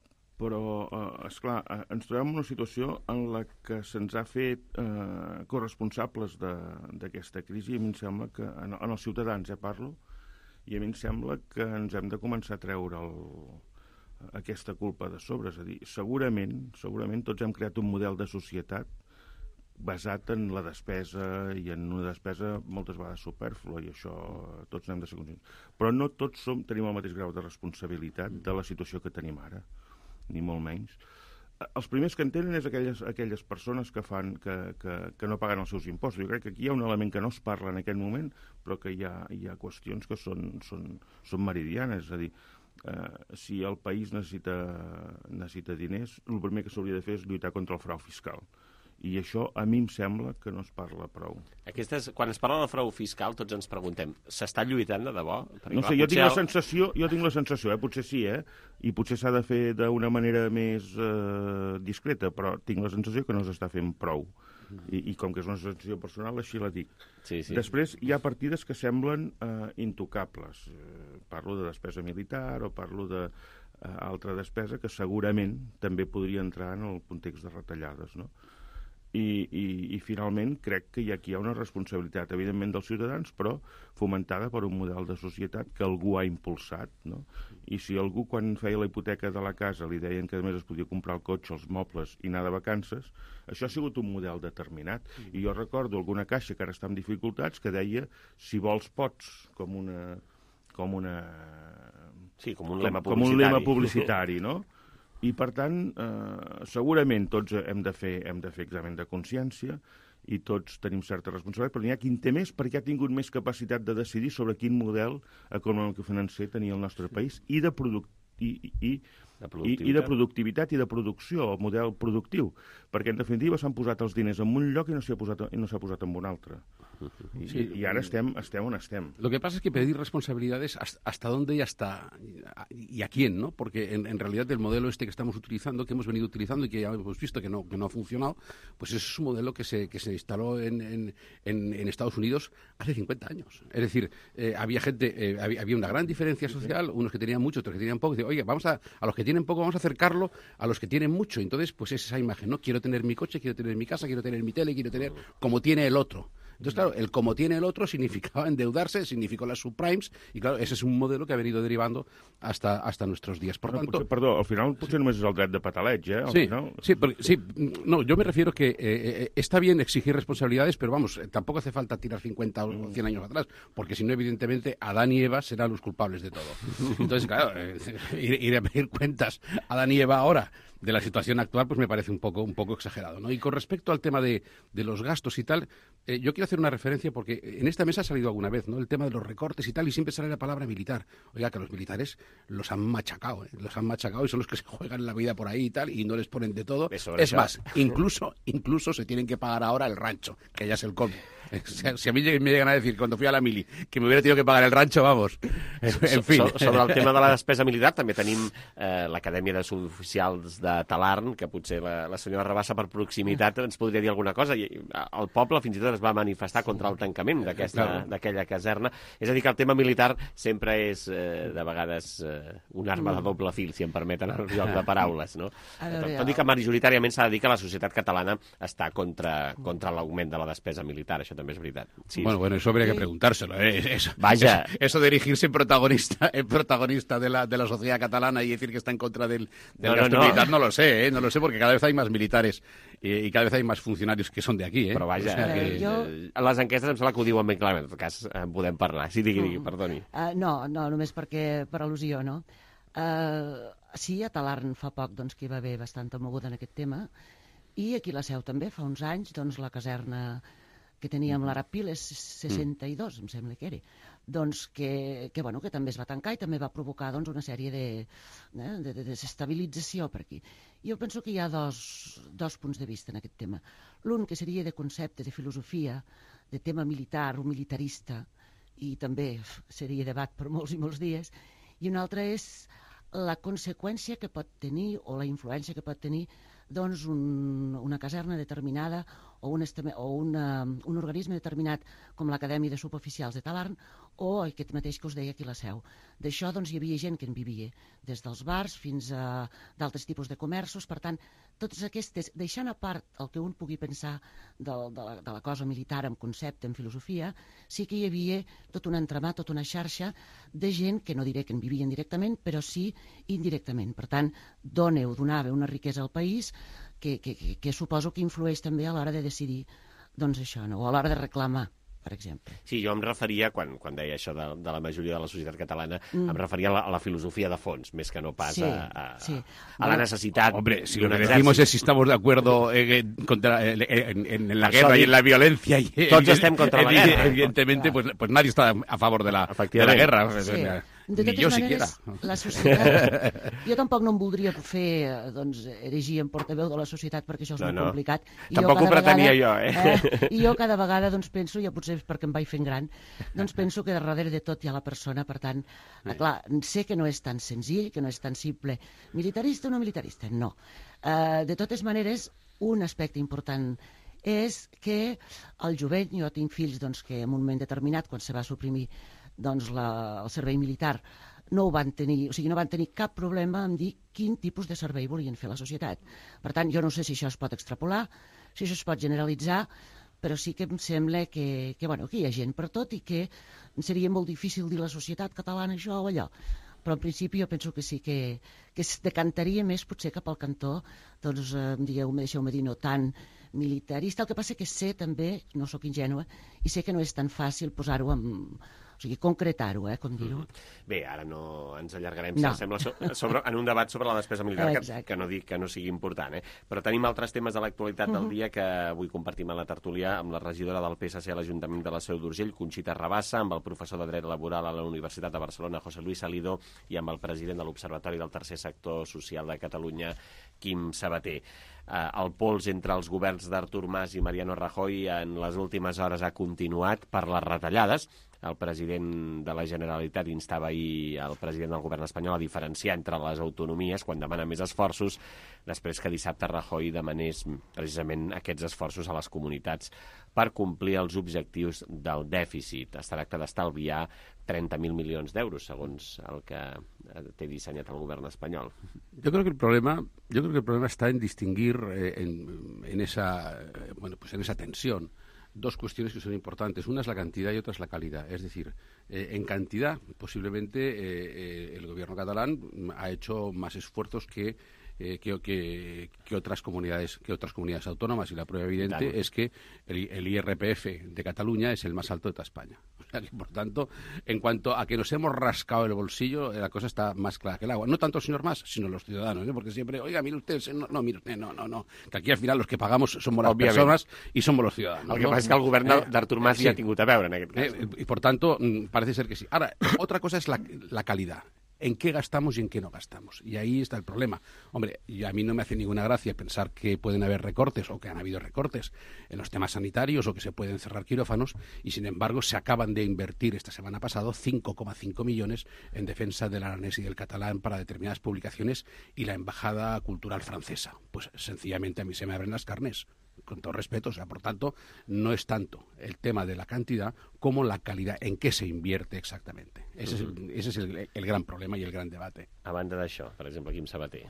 però, eh, esclar, eh, ens trobem en una situació en la que se'ns ha fet eh, corresponsables d'aquesta crisi, i a mi em sembla que, en, en els ciutadans, eh, parlo, i a mi em sembla que ens hem de començar a treure el, aquesta culpa de sobre. És a dir, segurament, segurament tots hem creat un model de societat basat en la despesa i en una despesa moltes vegades supèrflua, i això tots n'hem de ser conscients. Però no tots som, tenim el mateix grau de responsabilitat de la situació que tenim ara, ni molt menys. Els primers que en tenen és aquelles, aquelles persones que, fan, que, que, que no paguen els seus impostos. Jo crec que aquí hi ha un element que no es parla en aquest moment, però que hi ha, hi ha qüestions que són, són, són meridianes. És a dir, eh, si el país necessita, necessita diners, el primer que s'hauria de fer és lluitar contra el frau fiscal. I això a mi em sembla que no es parla prou. Aquestes, quan es parla del frau fiscal, tots ens preguntem, s'està lluitant de debò? Perquè, no sé, clar, jo tinc el... la sensació, jo tinc la sensació, eh, potser sí, eh, i potser s'ha de fer d'una manera més eh, discreta, però tinc la sensació que no s'està fent prou. I, I com que és una sensació personal, així la dic. Sí, sí. Després hi ha partides que semblen eh, intocables. Eh, parlo de despesa militar o parlo de eh, altra despesa que segurament també podria entrar en el context de retallades, no? I, i, i finalment crec que hi ha, aquí hi ha una responsabilitat, evidentment, dels ciutadans, però fomentada per un model de societat que algú ha impulsat, no? I si algú, quan feia la hipoteca de la casa, li deien que a més es podia comprar el cotxe, els mobles i anar de vacances, això ha sigut un model determinat. Mm. I jo recordo alguna caixa que ara està en dificultats que deia, si vols pots, com una... com una... Sí, com un lema com, publicitari. Com un lema publicitari, no? I, per tant, eh, segurament tots hem de fer hem de fer examen de consciència i tots tenim certa responsabilitat, però n'hi ha qui en té més perquè ha tingut més capacitat de decidir sobre quin model econòmic i financer tenia el nostre país i de, produ i, i, i, i de productivitat i de producció, el model productiu, perquè en definitiva s'han posat els diners en un lloc i no s'ha posat, i no s'ha posat en un altre. I, sí, y ahora estem, estem on estem. Lo que pasa es que pedir responsabilidades hasta, hasta dónde y hasta y a quién, ¿no? Porque en, en realidad el modelo este que estamos utilizando, que hemos venido utilizando y que ya hemos visto que no, que no ha funcionado, pues ese es un modelo que se, que se instaló en, en, en, en Estados Unidos hace cincuenta años. Es decir, eh, había gente, eh, había, había una gran diferencia social, unos que tenían mucho, otros que tenían poco. Y dice, oye, vamos a, a los que tienen poco vamos a acercarlo a los que tienen mucho. Entonces, pues es esa imagen, ¿no? Quiero tener mi coche, quiero tener mi casa, quiero tener mi tele, quiero tener como tiene el otro. Entonces, claro, el como tiene el otro significaba endeudarse, significó las subprimes, y claro, ese es un modelo que ha venido derivando hasta, hasta nuestros días. Por bueno, tanto, potser, perdó, al final potser sí. només és el dret de pataleig, eh? Al sí, final... sí, porque, sí, no, yo me refiero que eh, eh, está bien exigir responsabilidades, pero vamos, eh, tampoco hace falta tirar cincuenta o cien años atrás, porque si no, evidentemente, Adán y Eva serán los culpables de todo. Entonces, claro, eh, ir, ir a pedir cuentas a Adán y Eva ahora de la situación actual, pues me parece un poco, un poco exagerado, ¿no? Y con respecto al tema de, de los gastos y tal, eh, yo quiero hacer una referencia porque en esta mesa ha salido alguna vez, ¿no? El tema de los recortes y tal, y siempre sale la palabra militar. Oiga, que los militares los han machacado, ¿eh? Los han machacado y son los que se juegan la vida por ahí y tal, y no les ponen de todo. Eso, es más, incluso, incluso se tienen que pagar ahora el rancho, que ya es el colmo. Si a mí me llegan a decir, cuando fui a la mili, que me hubiera tenido que pagar el rancho, vamos, en fin. So, sobre el tema de la despesa militar, també tenim eh, l'Acadèmia de Suboficials de Talarn, que potser la, la senyora Rabassa, per proximitat, ens podria dir alguna cosa, i el poble fins i tot es va manifestar contra el tancament d'aquella caserna. És a dir, que el tema militar sempre és, eh, de vegades, eh, un arma de doble fil, si em permeten el joc de paraules, no? Tot i que majoritàriament s'ha de dir que la societat catalana està contra, contra l'augment de la despesa militar, això també és veritat. Sí, bueno, bueno, eso habría que preguntárselo. ¿eh? Eso, Vaya. Eso, eso de erigirse en protagonista, en protagonista de la, de la sociedad catalana y decir que está en contra del, del no, gasto no, no. militar, no lo sé, ¿eh? No lo sé, porque cada vez hay más militares y, y cada vez hay más funcionarios que son de aquí. ¿eh? Però vaja, o sea que... eh, jo... les enquestes em sembla que ho diuen ben clarament, en tot cas en podem parlar. Sí, digui, digui, perdoni. Uh, no, no, només perquè, per al·lusió, no? Uh, sí, a Talarn fa poc doncs, que hi va haver bastanta moguda en aquest tema, i aquí a la Seu també, fa uns anys, doncs la caserna que teníem l'Arapiles seixanta i dos, em sembla que era, doncs que, que, bueno, que també es va tancar i també va provocar doncs, una sèrie de, eh, de, de desestabilització per aquí. Jo penso que hi ha dos, dos punts de vista en aquest tema. L'un que seria de concepte, de filosofia, de tema militar o militarista, i també seria debat per molts i molts dies, i un altre és la conseqüència que pot tenir o la influència que pot tenir doncs un, una caserna determinada o, un, o una, un organisme determinat com l'Acadèmia de Suboficials de Talarn o aquest mateix que us deia aquí a la Seu. D'això doncs, hi havia gent que en vivia, des dels bars fins a d'altres tipus de comerços. Per tant, totes aquestes, deixant a part el que un pugui pensar de, de, la, de la cosa militar en concepte, en filosofia, sí que hi havia tot un entramat, tota una xarxa de gent que no diré que en vivien directament, però sí indirectament. Per tant, dona o donava una riquesa al país que, que, que, que suposo que influeix també a l'hora de decidir doncs això, no? O a l'hora de reclamar, per exemple. Sí, jo em referia, quan, quan deia això de, de la majoria de la societat catalana, mm. em referia a la, a la filosofia de fons, més que no pas sí, a, a, sí. a la necessitat... Hombre, si lo que decimos es si estamos de acuerdo en, contra, en, en, en la guerra y en la violencia... Y, Tots estem contra la guerra. Evidentemente, pues, pues nadie está a favor de la, de la guerra. Sí. De Ni totes jo maneres, siquiera. La societat... Jo tampoc no em voldria fer, doncs, erigir en portaveu de la societat, perquè això és no, molt no. complicat. I Tampoc ho pretenia vegada, jo, eh? eh? I jo cada vegada doncs, penso, ja potser és perquè em vaig fent gran, doncs penso que darrere de tot hi ha la persona, per tant, eh, clar, sé que no és tan senzill, que no és tan simple. Militarista o no militarista? No. Eh, de totes maneres, un aspecte important és que el jovent, jo tinc fills doncs, que en un moment determinat, quan se va suprimir doncs la, el servei militar, no ho van tenir, o sigui, no van tenir cap problema en dir quin tipus de servei volien fer a la societat. Per tant, jo no sé si això es pot extrapolar, si això es pot generalitzar, però sí que em sembla que, que, bueno, que hi ha gent per tot i que seria molt difícil dir la societat catalana això o allò. Però en principi jo penso que sí que, que es decantaria més potser cap al cantó, doncs, eh, digueu-me, deixeu-me dir, no tan militarista. El que passa que sé també, no sóc ingènua, i sé que no és tan fàcil posar-ho amb O sigui, concretar-ho, eh, com dir-ho. Bé, ara no ens allargarem, no. si sembla, sobre, en un debat sobre la despesa militar, que, que no dic que no sigui important, eh? Però tenim altres temes de l'actualitat del dia que avui compartim a la tertúlia amb la regidora del P S C a l'Ajuntament de la Seu d'Urgell, Conxita Rabassa, amb el professor de Dret Laboral a la Universitat de Barcelona, José Luis Salido, i amb el president de l'Observatori del Tercer Sector Social de Catalunya, Quim Sabater. El pols entre els governs d'Artur Mas i Mariano Rajoy en les últimes hores ha continuat per les retallades. El president de la Generalitat instava ahir el president del govern espanyol a diferenciar entre les autonomies quan demana més esforços, després que dissabte Rajoy demanés precisament aquests esforços a les comunitats per complir els objectius del dèficit. Es tracta d'estalviar trenta mil milions d'euros, segons el que té dissenyat el govern espanyol. Yo creo que el problema, yo creo que el problema está en distinguir eh, en, en esa, eh, bueno, pues en esa tensión dos cuestiones que son importantes. Una es la cantidad y otra es la calidad. Es decir, eh, en cantidad, posiblemente eh, eh, el gobierno catalán ha hecho más esfuerzos que Eh, que, que, que otras comunidades que otras comunidades autónomas, y la prueba evidente claro. es que el, el I R P F de Cataluña es el más alto de toda España. O sea que, por tanto, en cuanto a que nos hemos rascado el bolsillo, la cosa está más clara que el agua. No tanto el señor Mas, sino los ciudadanos, ¿eh? Porque siempre, oiga, mire usted, no, no, mire usted, no, no, no, que aquí al final los que pagamos somos las Obviamente. personas y somos los ciudadanos. El que pasa es que el govern eh, d'Artur Mas eh, sí. ha tingut a veure en aquest cas. Eh, y por tanto, parece ser que sí. Ahora, otra cosa es la, la calidad. En qué gastamos y en qué no gastamos. Y ahí está el problema. Hombre, y a mí no me hace ninguna gracia pensar que pueden haber recortes o que han habido recortes en los temas sanitarios o que se pueden cerrar quirófanos y, sin embargo, se acaban de invertir esta semana pasada cinco coma cinco millones en defensa del aranés y del catalán para determinadas publicaciones y la Embajada Cultural Francesa. Pues sencillamente a mí se me abren las carnes. Con todo respeto, o sea, por tanto, no es tanto el tema de la cantidad como la calidad, en qué se invierte exactamente. Ese es, el, ese es el, el gran problema y el gran debate. A banda d'això, per exemple, Quim Sabater.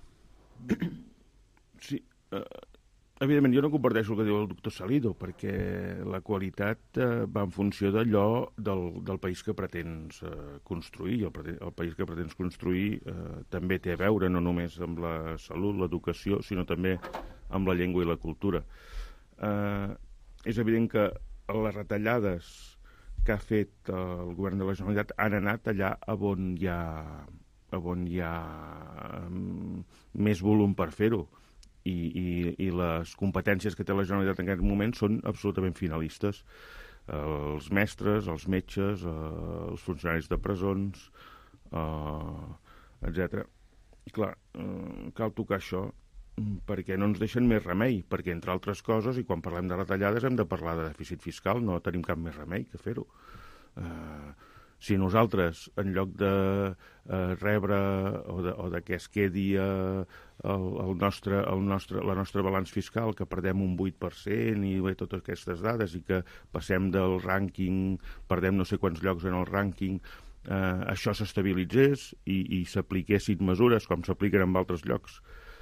Sí, uh, evidentment, jo no comparteixo el que diu el doctor Salido, perquè la qualitat uh, va en funció d'allò del, del país que pretens uh, construir, i el, el país que pretens construir uh, també té a veure no només amb la salut, l'educació, sinó també amb la llengua i la cultura. Eh, és evident que les retallades que ha fet el govern de la Generalitat han anat allà on hi ha, on hi ha um, més volum per fer-ho. I, i, I les competències que té la Generalitat en aquest moment són absolutament finalistes. Eh, els mestres, els metges, eh, els funcionaris de presons, eh, etcètera. I clar, eh, cal tocar això, perquè no ens deixen més remei, perquè, entre altres coses, i quan parlem de retallades hem de parlar de dèficit fiscal, no tenim cap més remei que fer-ho. Uh, si nosaltres, en lloc de uh, rebre o de, o de que es quedi uh, el, el nostre, el nostre, la nostra balanç fiscal, que perdem un vuit per cent i bé, totes aquestes dades, i que passem del rànquing, perdem no sé quants llocs en el rànquing, uh, això s'estabilitzés i, i s'apliquessin mesures com s'apliquen en altres llocs,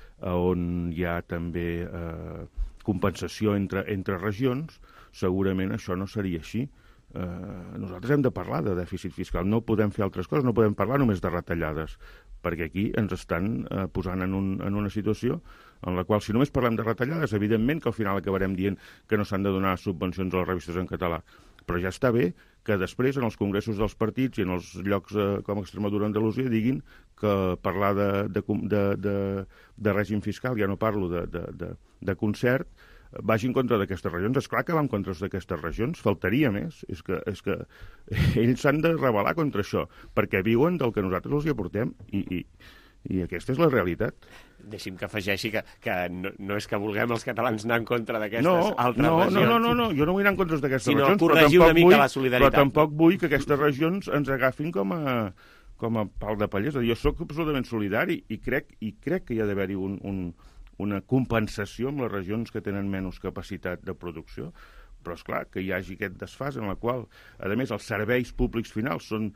on hi ha també eh, compensació entre, entre regions, segurament això no seria així. Eh, nosaltres hem de parlar de dèficit fiscal, no podem fer altres coses, no podem parlar només de retallades, perquè aquí ens estan eh, posant en, un, en una situació en la qual, si només parlem de retallades, evidentment que al final acabarem dient que no s'han de donar subvencions a les revistes en català, però ja està bé que després en els congressos dels partits i en els llocs eh, com Extremadura o Andalusia diguin que parlar de, de, de, de, de règim fiscal, ja no parlo de, de, de, de concert, vagi en contra d'aquestes regions. És clar que va en contra d'aquestes regions, faltaria més. És que, és que ells s'han de rebel·lar contra això, perquè viuen del que nosaltres els hi aportem i, i, i aquesta és la realitat. Deixi'm que afegeixi que, que no, no és que vulguem els catalans anar en contra d'aquestes no, altres no, regions. No, no, no, jo no vull anar en contra d'aquestes sinó regions, però tampoc, una mica vull, la solidaritat. però tampoc vull que aquestes regions ens agafin com a, com a pal de paller. Jo sóc absolutament solidari i crec, i crec que hi ha d'haver-hi un, un, una compensació amb les regions que tenen menys capacitat de producció, però és clar que hi hagi aquest desfàs en la qual, a més, els serveis públics finals són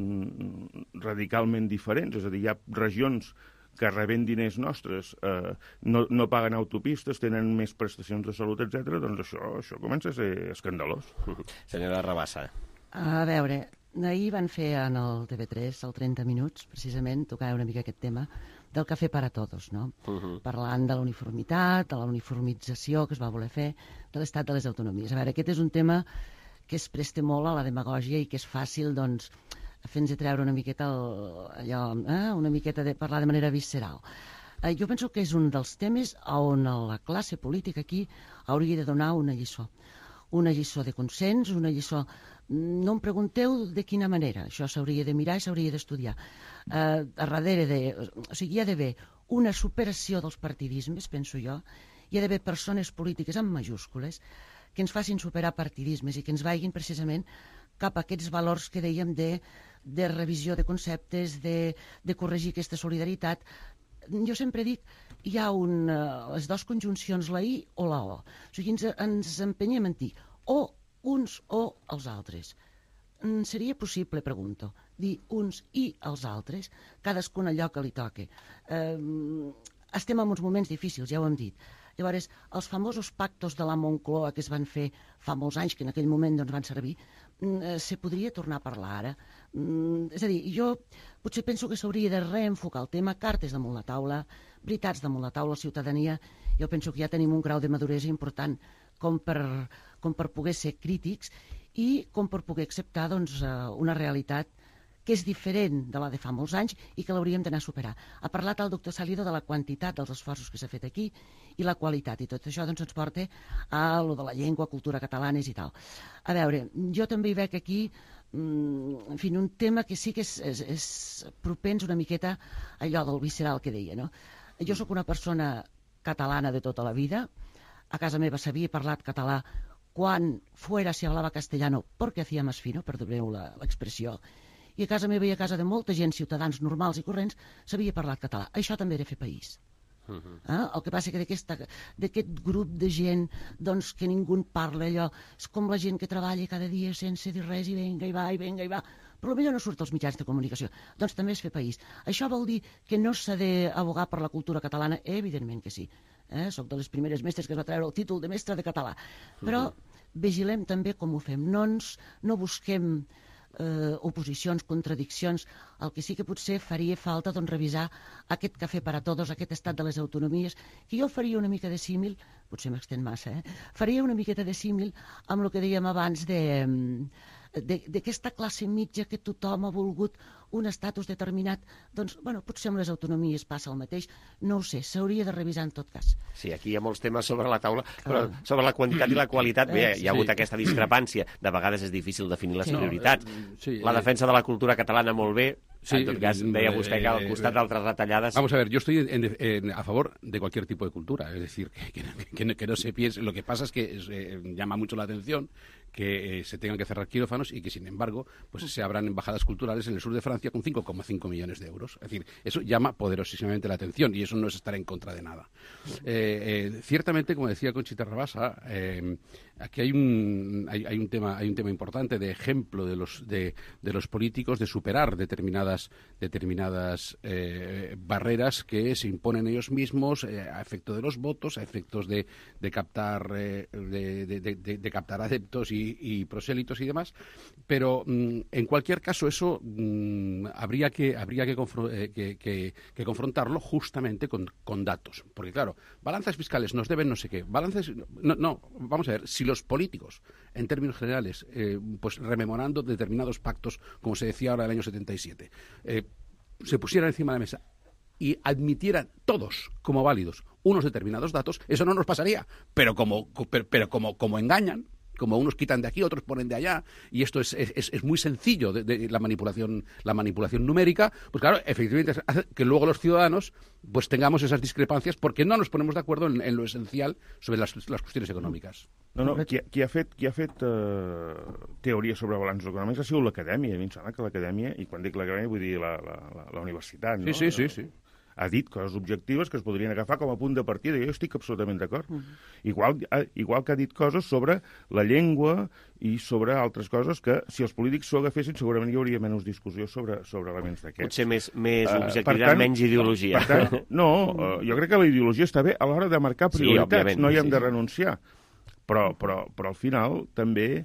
mm, radicalment diferents, és a dir, hi ha regions que rebent diners nostres eh, no, no paguen autopistes, tenen més prestacions de salut, etcètera, doncs això, això comença a ser escandalós. Senyora Rabassa. A veure, ahir van fer en el T V tres, el trenta minuts, precisament, tocar una mica aquest tema del cafè para todos, no? Uh-huh. Parlant de la uniformitat, de la uniformització que es va voler fer, de l'estat de les autonomies. A veure, aquest és un tema que es presta molt a la demagògia i que és fàcil, doncs, fer-nos treure una miqueta el, allò, eh? una miqueta de parlar de manera visceral. Eh, jo penso que és un dels temes on la classe política aquí hauria de donar una lliçó. Una lliçó de consens, una lliçó... No em pregunteu de quina manera. Això s'hauria de mirar i s'hauria d'estudiar. Eh, a darrere de... O sigui, hi ha d'haver una superació dels partidismes, penso jo. Hi ha d'haver persones polítiques amb majúscules que ens facin superar partidismes i que ens vagin precisament cap a aquests valors que dèiem de, de revisió de conceptes, de, de corregir aquesta solidaritat. Jo sempre dic, hi ha un, les dues conjuncions, la I o la O. O sigui, ens, ens empenyem en dir o uns o els altres. Seria possible, pregunto, dir uns i els altres, cadascun allò que li toque. Eh, estem en uns moments difícils, ja ho hem dit. Llavors, els famosos pactos de la Moncloa que es van fer fa molts anys, que en aquell moment doncs, van servir, eh, se podria tornar a parlar ara. Mm, és a dir, jo potser penso que s'hauria de reenfocar el tema, cartes damunt la taula, veritats damunt la taula, ciutadania. Jo penso que ja tenim un grau de maduresa important com per, com per poder ser crítics i com per poder acceptar doncs, una realitat que és diferent de la de fa molts anys i que l'hauríem d'anar a superar. Ha parlat el doctor Salido de la quantitat dels esforços que s'ha fet aquí i la qualitat, i tot això doncs, ens porta a lo de la llengua, cultura catalanes i tal. A veure, jo també hi veig aquí en fi, un tema que sí que és, és, és propens una miqueta a allò del visceral que deia, no? Jo sóc una persona catalana de tota la vida. A casa meva s'havia parlat català quan fuera se hablaba castellano porque hacía más fino, perdoneu l'expressió, i a casa meva i a casa de molta gent, ciutadans normals i corrents, s'havia parlat català. Això també era fer país. Uh -huh. eh? El que passa que d'aquest grup de gent doncs, que ningú en parla, allò, és com la gent que treballa cada dia sense dir res i venga i va, i venga i va, però potser no surt als mitjans de comunicació. Doncs també és fer país. Això vol dir que no s'ha d'abogar per la cultura catalana? Evidentment que sí. Eh? Soc de les primeres mestres que es va treure el títol de mestre de català. Però vigilem també com ho fem. No, ens, no busquem eh, oposicions, contradiccions. El que sí que potser faria falta doncs, revisar aquest cafè per a tots, aquest estat de les autonomies, que jo faria una mica de símil, potser m'extén massa, eh? faria una miqueta de símil amb el que dèiem abans de... d'aquesta classe mitja que tothom ha volgut un estatus determinat, doncs, bueno, potser amb les autonomies passa el mateix, no ho sé, s'hauria de revisar en tot cas. Sí, aquí hi ha molts temes sobre la taula, però sobre la quantitat i la qualitat, bé, hi ha hagut sí. aquesta discrepància, de vegades és difícil definir les sí. prioritats. No, eh, sí, la defensa de la cultura catalana molt bé, sí, en tot cas, deia vostè que al costat d'altres retallades... Vamos a ver, yo estoy en, en, a favor de cualquier tipo de cultura, es decir, que, que, que, no, que no se piense, lo que pasa es que eh, llama mucho la atención que eh, se tengan que cerrar quirófanos y que, sin embargo, pues se abran embajadas culturales en el sur de Francia con cinco coma cinco millones de euros. Es decir, eso llama poderosísimamente la atención y eso no es estar en contra de nada. Eh, eh, ciertamente, como decía Conchita Rabasa, eh, aquí hay un, hay, hay, un tema, hay un tema importante de ejemplo de los, de, de los políticos de superar determinadas, determinadas eh, barreras que se imponen ellos mismos eh, a efecto de los votos, a efectos de, de, captar, eh, de, de, de, de captar adeptos y y prosélitos y demás, pero mmm, en cualquier caso eso mmm, habría que habría que, confro eh, que, que, que confrontarlo justamente con, con datos, porque claro, balanzas fiscales nos deben no sé qué, balanzas no, no vamos a ver, si los políticos en términos generales, eh, pues rememorando determinados pactos, como se decía ahora del año setenta y siete, eh, se pusieran encima de la mesa y admitieran todos como válidos unos determinados datos, eso no nos pasaría, pero como pero, pero como como engañan, como unos quitan de aquí, otros ponen de allá, y esto es, es, es muy sencillo de, de la manipulación la manipulación numérica, pues claro, efectivamente hace que luego los ciudadanos pues tengamos esas discrepancias porque no nos ponemos de acuerdo en, en lo esencial sobre las, las cuestiones econòmiques. No, no, qui, qui ha fet, qui ha fet eh, teoria sobre balanços econòmics ha sigut l'acadèmia. A mi em sembla que l'acadèmia, i quan dic l'acadèmia vull dir la, la, la, la universitat, no? Sí, sí, sí, sí. Ha dit coses objectives que es podrien agafar com a punt de partida, i jo estic absolutament d'acord. Uh -huh. igual, igual que ha dit coses sobre la llengua i sobre altres coses que, si els polítics s'ho agafessin, segurament hi hauria menys discussió sobre, sobre elements d'aquests. Potser més, més uh, objectivitat, tant, menys ideologia. Per tant, no, uh, jo crec que la ideologia està bé a l'hora de marcar prioritats, sí, no hi hem sí. de renunciar. Però, però, però al final també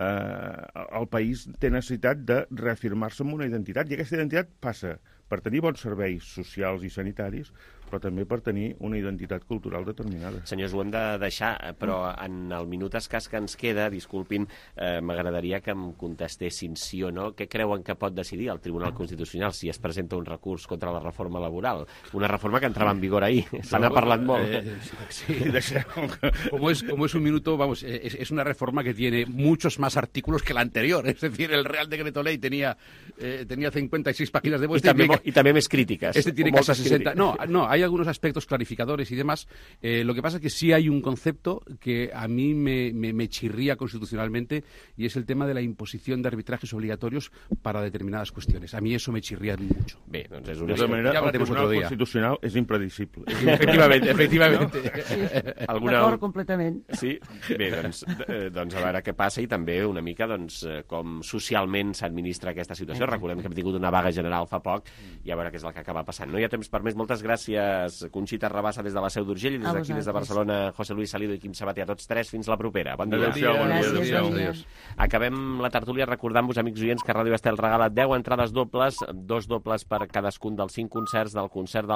eh, el país té necessitat de reafirmar-se amb una identitat, i aquesta identitat passa per tenir bons serveis socials i sanitaris, però també per tenir una identitat cultural determinada. Senyors, ho hem de deixar, però en el minut escàs que ens queda, disculpin, eh, m'agradaria que em contestessin sí o no. Què creuen que pot decidir el Tribunal Constitucional si es presenta un recurs contra la reforma laboral? Una reforma que entraba en vigor ahí. Se n'ha parlat molt. Eh, sí, como es, como es un minuto, vamos, es, es una reforma que tiene muchos más artículos que la anterior. Es decir, el Real Decreto Ley tenía, eh, tenía cincuenta y seis páginas de vuestra. Y también, y también más críticas. Este tiene casi sesenta. No, no, hay algunos aspectos clarificadores y demás. Eh, lo que pasa es que sí hay un concepto que a mí me, me, me chirría constitucionalmente y es el tema de la imposición de arbitrajes obligatorios para determinadas cuestiones. A mí eso me chirría mucho. Bé, doncs és una... De tota manera, ja el Tribunal Constitucional és impredicible. Efectivament, efectivament. Sí. Alguna... D'acord, completament. Sí? Bé, doncs, doncs a veure què passa i també una mica doncs, com socialment s'administra aquesta situació. Recordem que hem tingut una vaga general fa poc i a veure què és el que acaba passant. No hi ha temps per més. Moltes gràcies, Conxita Rabassa, des de la Seu d'Urgell, i des d'aquí, des de Barcelona, José Luis Salido i Quim Sabater. A tots tres, fins la propera. Bon dia. Adéu-siau, bon dia. Gràcies, bon dia. Acabem la tertúlia recordant-vos, amics oients, que Ràdio Estel regala deu entrades dobles, dos dobles per cadascun dels cinc concerts del concert del